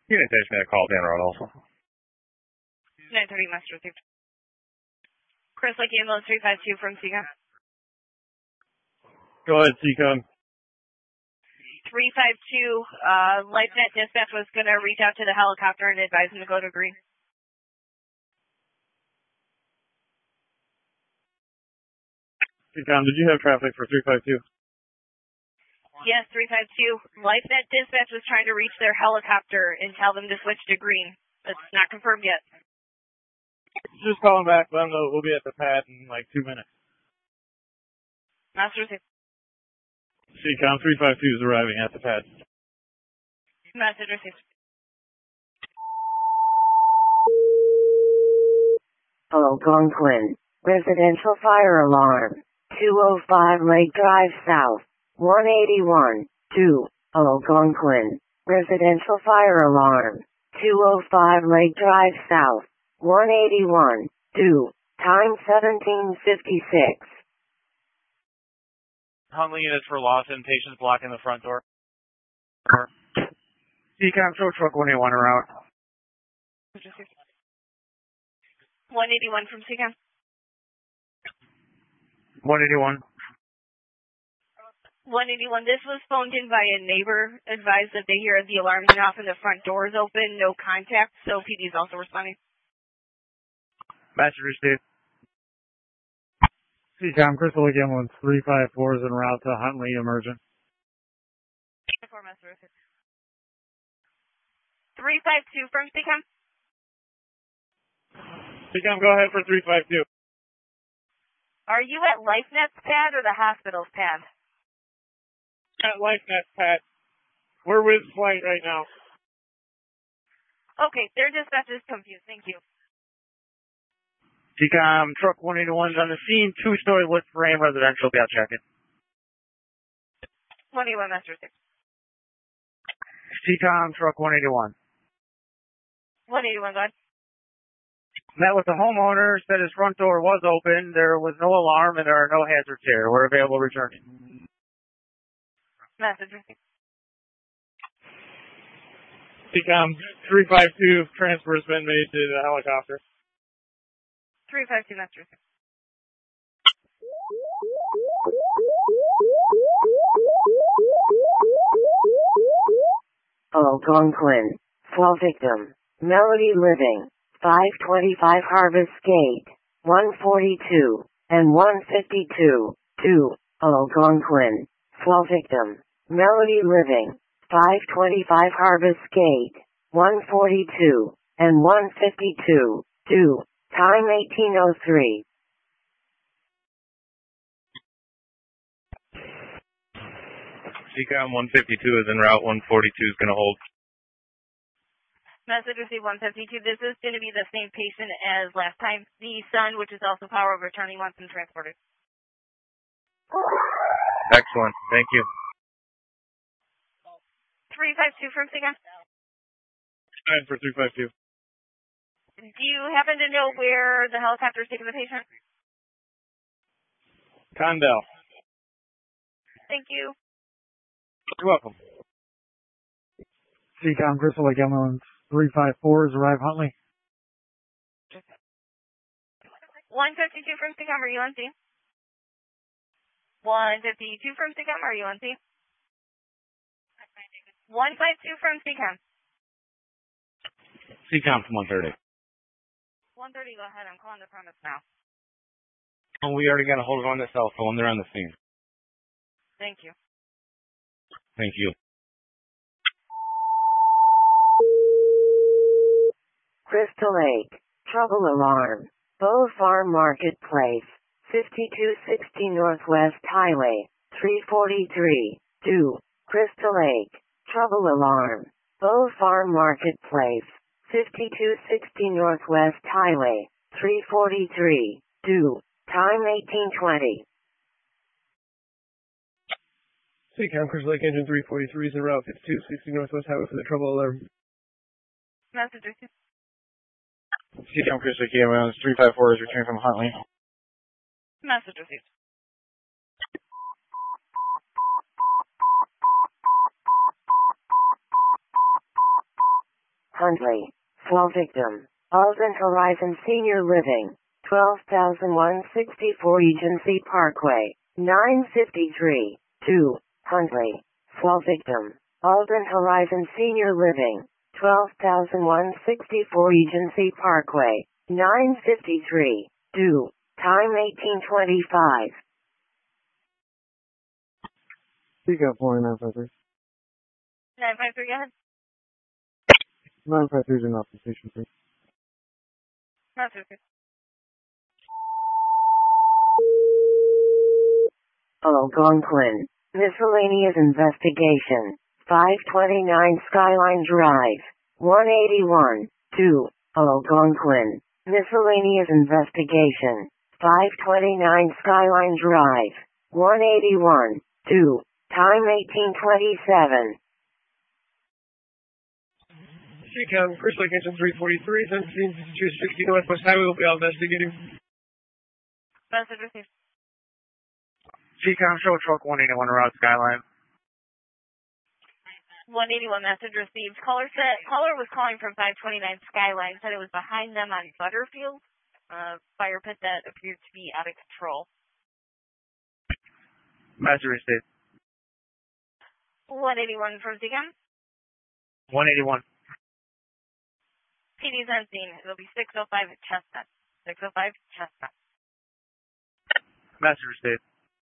You can attach me that call down route also. nine thirty, Master received. Chris Lake Ambulance three five two from C C O M. Go ahead, C C O M. three five two, uh, LifeNet Dispatch was going to reach out to the helicopter and advise them to go to green. C C O M, did you have traffic for three five two? Yes, three five two. LifeNet Dispatch was trying to reach their helicopter and tell them to switch to green. It's not confirmed yet. Just calling back. Let them know we'll be at the pad in like two minutes. Master received. C C O M three five two is arriving at the pad. Message received. Algonquin. Residential fire alarm. two oh five Lake Drive South. one eighty-one. two. Algonquin. Residential fire alarm. two oh five Lake Drive South. one eighty-one. two. Time seventeen fifty-six. Huntley units for Lawson. Patients blocking the front door. C C O M, show truck one eighty-one around. one eighty-one from C C O M. one eighty-one. one eighty-one, this was phoned in by a neighbor, advised that they hear the alarm going off and the front door is open, no contact, so P D is also responding. Master received. C C O M, Crystal Lake Ambulance three five four is en route to Huntley Emergent. three five two from C C O M. C C O M, go ahead for three five two. Are you at LifeNet's pad or the hospital's pad? At LifeNet, Pat. We're with flight right now. Okay, their dispatch is confused. Thank you. C C O M, truck one eighty-one's on the scene, two-story wood frame residential, be out checking. one eighty-one, Master six. C C O M, truck one eighty-one. one eighty-one, go ahead. Met with the homeowner, said his front door was open, there was no alarm, and there are no hazards here. We're available returning. Message received. C C O M, three five two, transfer has been made to the helicopter. three five two, Master received. Algonquin. Fall victim. Melody Living. five twenty-five Harvest Gate. one forty-two. And one fifty-two. two. Algonquin. Fall victim. Melody Living. five twenty-five Harvest Gate. one forty-two. And one fifty-two. two. Time eighteen oh three. C C O M one fifty-two is en route. one forty-two is going to hold. Message received one fifty-two. This is going to be the same patient as last time. The son, which is also power of attorney, wants him transported. Excellent. Thank you. three five two from C C O M. Time for three five two. Do you happen to know where the helicopter is taking the patient? Condell. Thank you. You're welcome. C C O M, Crystal Lake Ambulance three five four is arrived Huntley. one fifty-two from C C O M, are you on scene? one fifty-two from C C O M, are you on scene? one fifty-two from C C O M. C C O M from one thirty. one thirty, go ahead. I'm calling the premise now. Oh, we already got a hold of on the cell phone. They're on the scene. Thank you. Thank you. Crystal Lake. Trouble alarm. Bow Farm Marketplace. fifty-two sixty Northwest Highway. three forty-three. two. Crystal Lake. Trouble alarm. Bow Farm Marketplace. fifty-two sixty Northwest Highway. three forty-three. two. Time eighteen twenty. C C O M, Crystal Lake Engine three forty-three is en route fifty-two sixty Northwest Highway for the trouble alarm. Message received. C C O M, Crystal Lake Ambulance three five four is returning from Huntley. Message received. Huntley. Fall victim. Alden Horizon Senior Living. twelve thousand one hundred sixty-four Agency Parkway. nine fifty-three. two. Huntley. Fall victim. Alden Horizon Senior Living. twelve thousand one hundred sixty-four Agency Parkway. nine fifty-three. two. Time eighteen twenty-five. Speak up for nine five three. nine five three, go ahead. nine five three is an application, please. Master Chief. Algonquin. Miscellaneous investigation. five twenty-nine Skyline Drive. one eighty-one. two. Algonquin. Miscellaneous investigation. five twenty-nine Skyline Drive. one eighty-one. two. Time eighteen twenty-seven. Seacom, first location three forty-three, seventeen two sixty Northwest Highway will be all investigating. Master received. Seacom, show truck one eighty-one around Skyline. one eighty-one message received. Caller said caller was calling from five twenty-nine Skyline. Said it was behind them on Butterfield. Uh, fire pit that appeared to be out of control. Master received. one eighty-one from Seacom. one eighty-one. P D's on scene. It'll be six oh five at Chestnut. six oh five Chestnut. Master received.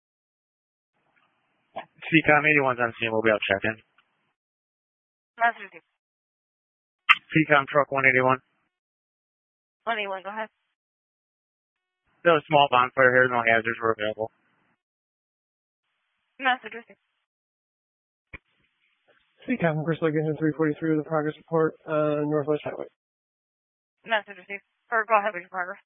Seacom eighty-one's on scene. We'll be out check-in. Master received. Seacom truck one eighty-one. one eighty-one, go ahead. There's a small bonfire here. No hazards were available. Master received. Seacom, first location three forty-three with a progress report on Northwest Highway. Message received. Or go ahead with your progress.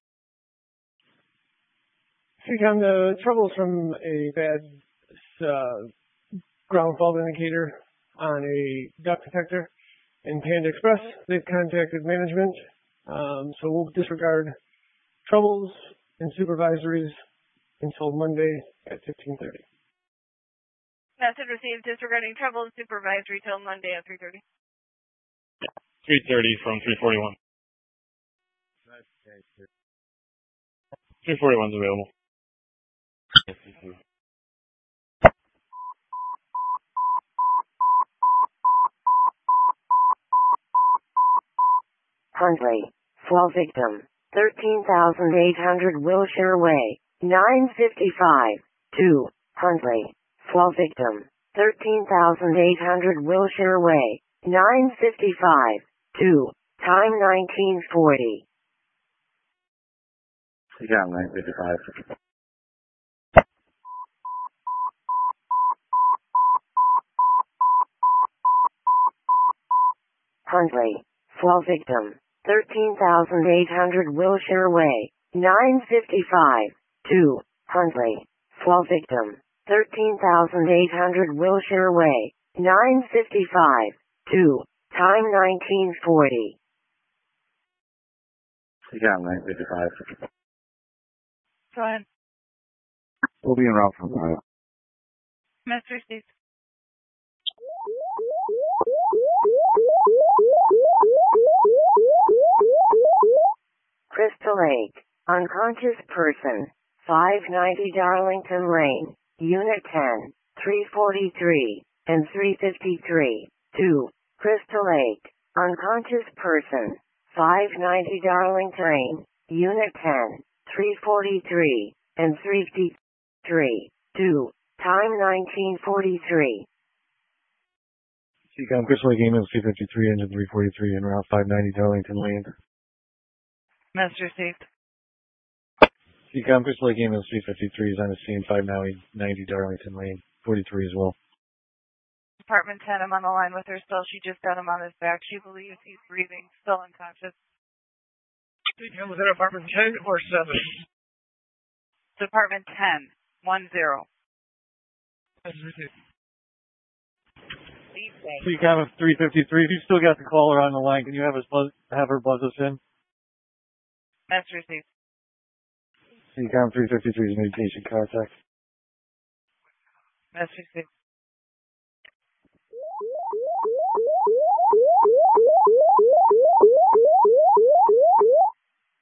Seacom, the troubles from a bad uh, ground fault indicator on a duct detector in Panda Express. They've contacted management, um, so we'll disregard troubles and supervisories until Monday at fifteen thirty. Message received. Disregarding trouble and supervisory till Monday at three thirty. three thirty from three forty-one. three forty-one's available. Huntley. Fall victim. thirteen thousand eight hundred Wilshire Way. nine fifty-five. two. Huntley. Fall victim. thirteen thousand eight hundred Wilshire Way. nine fifty-five. two. Time nineteen forty. Yeah, nine fifty-five. Huntley. Fall victim. thirteen thousand eight hundred Wilshire Way. nine fifty-five. two. Huntley. Fall victim. thirteen thousand eight hundred Wilshire Way. nine fifty-five. two. Time nineteen forty. Yeah, nine fifty-five. Go ahead. We'll be en route from Ohio. Mister Steve. Crystal Lake. Unconscious person. five ninety Darlington Lane. Unit ten. three forty-three. And three fifty-three. two. Crystal Lake. Unconscious person. five ninety Darlington Lane. Unit ten. three forty-three. And three fifty-three. two. Time nineteen forty-three. Seacom, Crystal Lake email three fifty-three, engine three forty-three, en route five ninety Darlington Lane. Master received. Seacom, Crystal Lake email three fifty-three is on the scene, five ninety Darlington Lane, forty-three as well. Department ten, I'm on the line with her still. She just got him on his back. She believes he's breathing, still unconscious. Seacom, was that apartment ten or seven? Department ten, one zero. Seacom, three fifty-three, if you still got the caller on the line, can you have us buzz, have her buzz us in? Master received. Seacom, three fifty-three is an patient contact. Master received.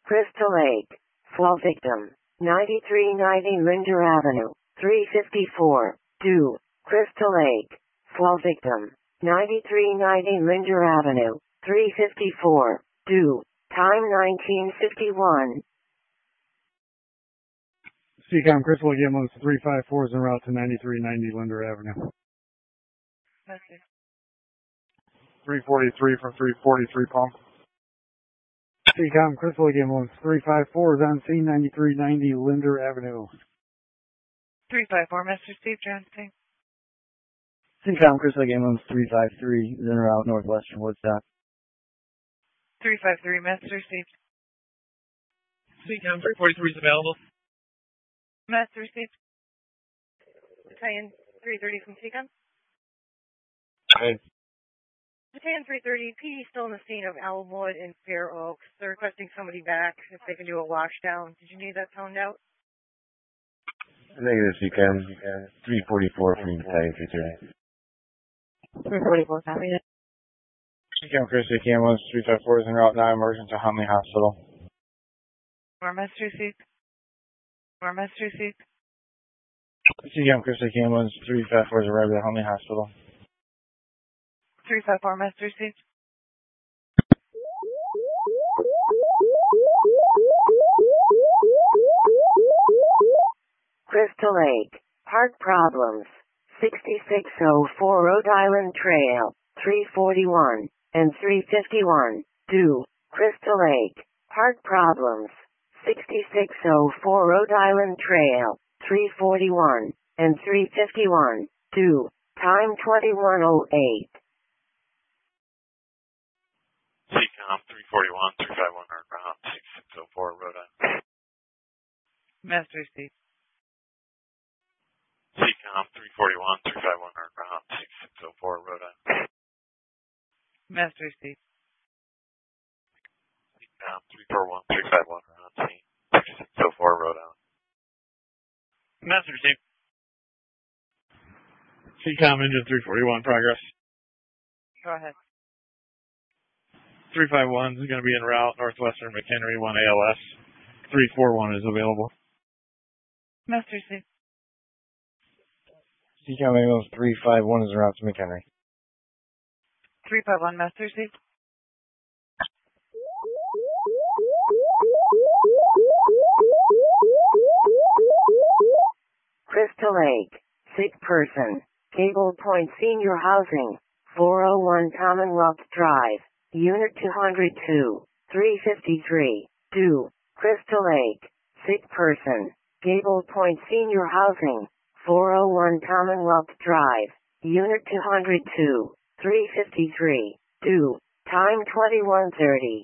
Crystal Lake. Fall victim. ninety-three ninety Linder Avenue. three fifty-four. two. Crystal Lake. Fall victim. ninety-three ninety Linder Avenue. three fifty-four. two. Time nineteen fifty-one. Seacom Crystal again, one three five four is en route to ninety-three ninety Linder Avenue. Message. three forty-three from three forty-three Palm. Seacom Crystal again, one three five four is on scene, ninety-three ninety Linder Avenue. three five four, Master Steve Johnston. Seacom Crystal again, one three five three is en route northwestern Woodstock. three five three, Master Steve. Seacom three forty-three is available. Master Steve. Battalion three thirty from Seacom. Hey. Battalion three thirty, P D still in the scene of Elmwood and Fair Oaks. They're requesting somebody back if they can do a washdown. Did you need that toned out? Negative, you can. three forty-four from Battalion three thirty. three forty-four, copy that. Seacom Chris, A K M one three five four is en route now, emergent to Hunley Hospital. More Master Steve. More Master Steve. Seacom Chris, A K M one three five four is arrived at Hunley Hospital. three five four, Master Steve. Crystal Lake. Park problems. sixty-six oh four Rhode Island Trail. three forty-one and three fifty-one. two. Crystal Lake. Park problems. sixty-six oh four Rhode Island Trail. three forty-one and three fifty-one. two. Time twenty-one oh eight. Seacom three forty-one, three five one northbound, sixty-six oh four Rhode Island. Master Steve. Seacom three forty-one, three five one northbound, sixty-six oh four Rhode Island. Master Steve. Seacom three forty-one, three five one around scene, sixty-six oh four Rhode Island. Master Steve. Seacom engine three forty-one, progress. Go ahead. three five one is going to be en route, northwestern McHenry, one A L S. three forty-one is available. Master Steve. Seacom ambulance three five one is en route to McHenry. three five one, Master Steve. Crystal Lake. Sick person. Cable Point Senior Housing. four oh one Commonwealth Drive. Unit two hundred two. three fifty-three. two. Crystal Lake. Sick person. Gable Point Senior Housing. four oh one Commonwealth Drive. Unit two hundred two. three fifty-three. two. Time twenty-one thirty.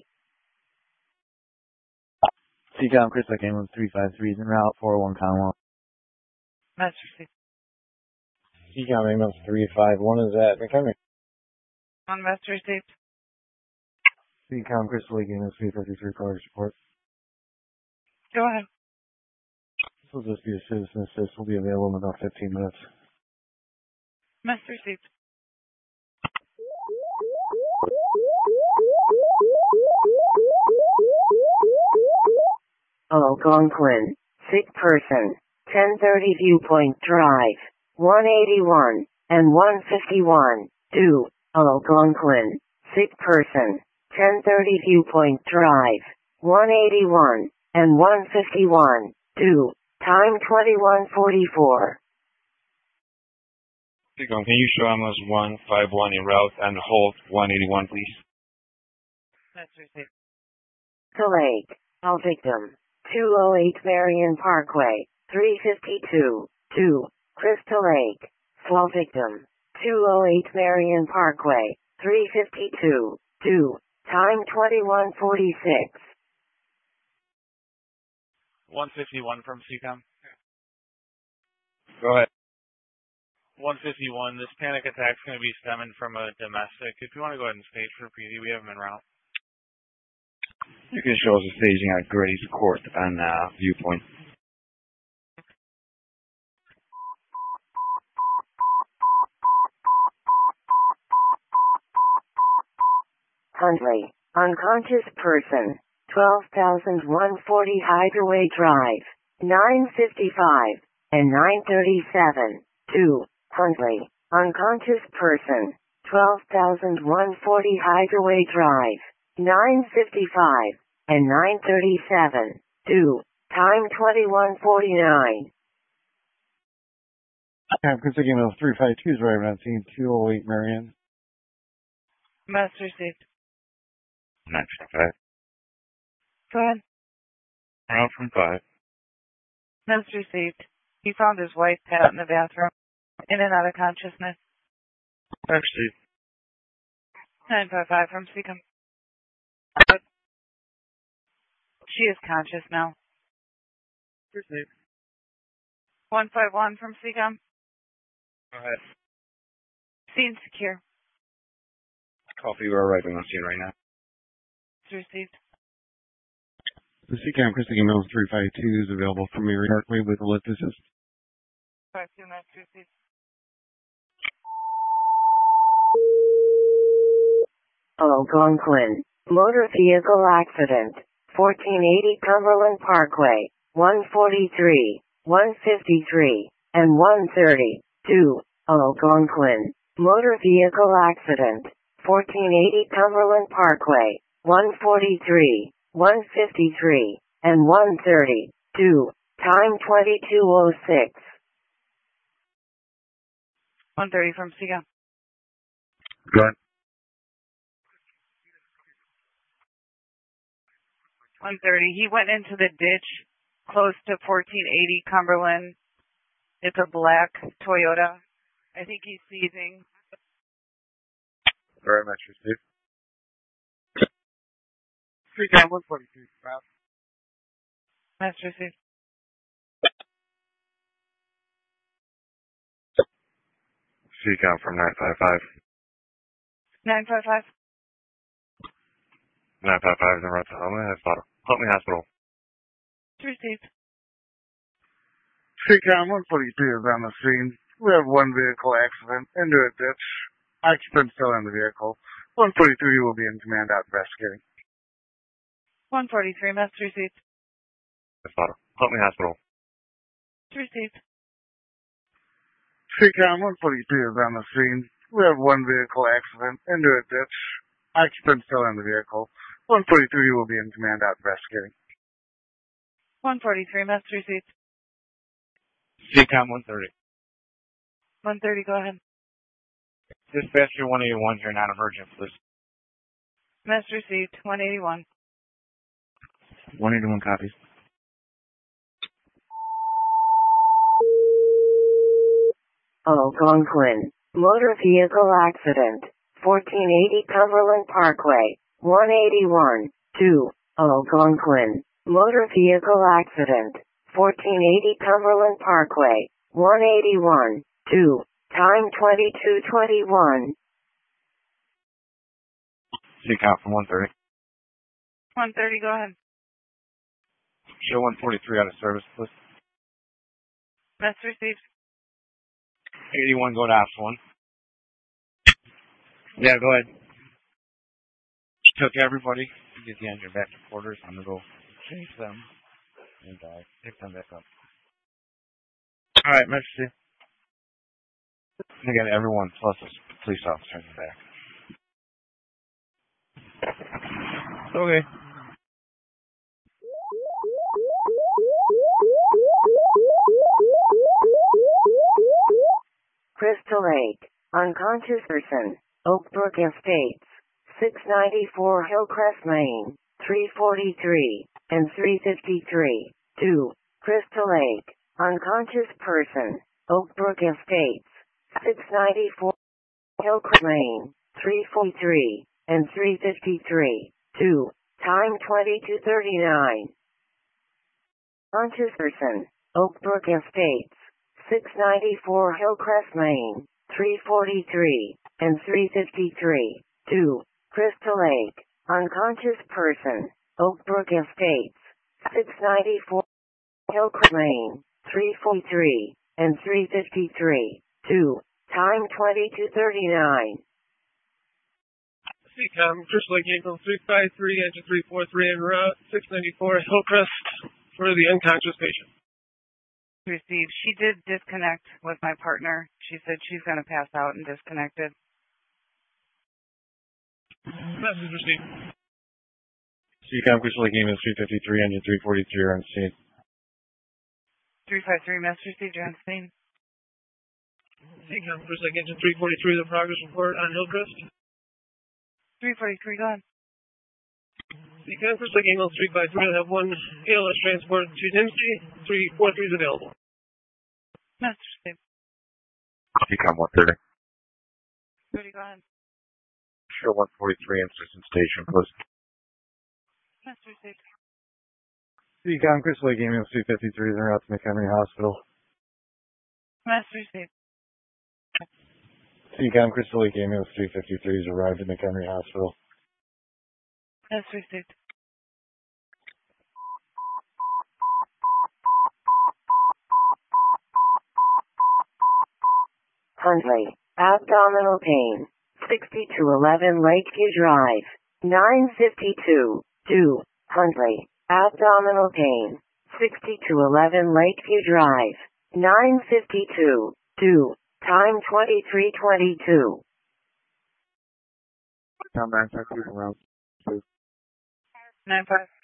Seacom Crystal again, one three five three is en route, four oh one Commonwealth. Master Steve. Seacom ambulance three five one is at McHenry. On Master Steve. Seacom Crystal again, three fifty-three progress report. Go ahead. This will just be a citizen assist. Will be available in about fifteen minutes. Master Steve. Algonquin. Sick person. ten thirty Viewpoint Drive. one eighty-one and one fifty-one. two. Algonquin. Sick person. ten thirty Viewpoint Drive. one eighty-one and one fifty-one. two. Time twenty-one forty-four. Seacom, can you show ambulance one five one en route and hold one eighty-one, please? Master Steve. To Lake. All victim. two oh eight Marion Parkway. three fifty-two. two. Crystal Lake. Fall victim. two oh eight Marion Parkway. three fifty-two. two. Time twenty-one forty-six. one fifty-one from Seacom. Go ahead. one fifty-one, this panic attack's going to be stemming from a domestic. If you want to go ahead and stage for P D, we have them en route. You can show us the staging at Grace Court and uh, Viewpoint. Huntley. Unconscious person. twelve thousand one hundred forty Hideaway Drive, nine fifty-five, and nine thirty-seven. two. Huntley, unconscious person, twelve thousand one hundred forty Hideaway Drive, nine fifty-five, and nine thirty-seven. two. Time twenty-one forty-nine. I'm considering those three five twos driving on scene two oh eight Marion. Message received. nine five. Go ahead. Round from five. Message received. He found his wife Pat in the bathroom, in and out of consciousness. Actually, nine five five from Seacom. She is conscious now. Received. one five one from Seacom. Go ahead. Scene secure. Coffee, we're arriving on scene right now. It's received. The C CAM Christie Mills three five two is available from Mary Parkway with a lift assist. five two nine received. Algonquin. Motor vehicle accident. fourteen eighty Cumberland Parkway. one forty-three, one fifty-three, and one thirty. two. Algonquin. Motor vehicle accident. fourteen eighty Cumberland Parkway. one forty-three, one fifty-three, and one thirty. two. Time twenty-two oh six. one thirty from Seacom. Go ahead. one thirty. He went into the ditch close to fourteen eighty Cumberland. It's a black Toyota. I think he's seizing. Very much received. Seacom one forty-two, Route. Master received. Seacom from nine five five. nine five five. nine five five is en route to Huntley Hospital. Huntley Hospital. Received. Seacom one forty-two is on the scene. We have one vehicle accident into a ditch. Occupant still in the vehicle. one forty-three will be in command out investigating. one forty-three, Master received. Hospital. Huntley Hospital. Received. Seacom one forty-two is on the scene. We have one vehicle accident into a ditch. Occupant still in the vehicle. one forty-three will be in command out investigating. one forty-three, Master received. Seacom one thirty. one thirty, go ahead. Dispatcher one eighty-one, you're not emergent, please. Master received. one eighty-one. one eighty-one copies. Algonquin. Motor vehicle accident. fourteen eighty Cumberland Parkway. one eighty-one. two. Algonquin. Motor vehicle accident. fourteen eighty Cumberland Parkway. one eighty-one. two. Time twenty-two twenty-one. Seacom from one thirty. one thirty, go ahead. Show one forty-three out of service, please. Master received. eighty-one, go to ops one. Yeah, go ahead. Took everybody to get the engine back to quarters. I'm going to go change them and uh, pick them back up. All right, Master. I got everyone plus a police officer in the back. Okay. Crystal Lake. Unconscious person. Oakbrook Estates. six ninety-four Hillcrest Lane. three forty-three and three fifty-three. two. Crystal Lake. Unconscious person. Oakbrook Estates. six ninety-four Hillcrest Lane. three forty-three and three fifty-three. two. Time twenty-two thirty-nine. Unconscious person. Oakbrook Estates. six ninety-four Hillcrest Lane. three forty-three and three fifty-three. two. Crystal Lake. Unconscious person. Oakbrook Estates. six ninety-four Hillcrest Lane. three forty-three and three fifty-three. two. Time twenty-two thirty-nine. Seacom, Crystal Lake Eagle three five three, engine three four three en route, six ninety-four Hillcrest for the unconscious patient. Received. She did disconnect with my partner. She said she's going to pass out and disconnected. Message received. Seacom, Crystal Lake Eagle three fifty-three, engine three forty-three are on scene. three five three, message received. You're on scene. Seacom, Crystal Lake engine three forty-three, the progress report on Hillcrest. three forty-three, go on. Seacom, Crystal Lake Eagle three five three, I have one A L S transport to Dempsey, three forty-three is available. Message received. Seacom one thirty. thirty, go ahead. Show one forty-three in System Station, close. Message received. Seacom, Crystal Lake Eagle three fifty-three, they're out to McHenry Hospital. Message received. Seacom, Crystal Lake Ambulance three fifty-three has arrived at McHenry Hospital. Message received. Huntley, abdominal pain, sixty-two eleven Lakeview Drive, nine fifty-two, two, Huntley, abdominal pain, sixty-two eleven Lakeview Drive, nine fifty-two, two, time twenty-three twenty-two. Seacom nine five two around. nine five.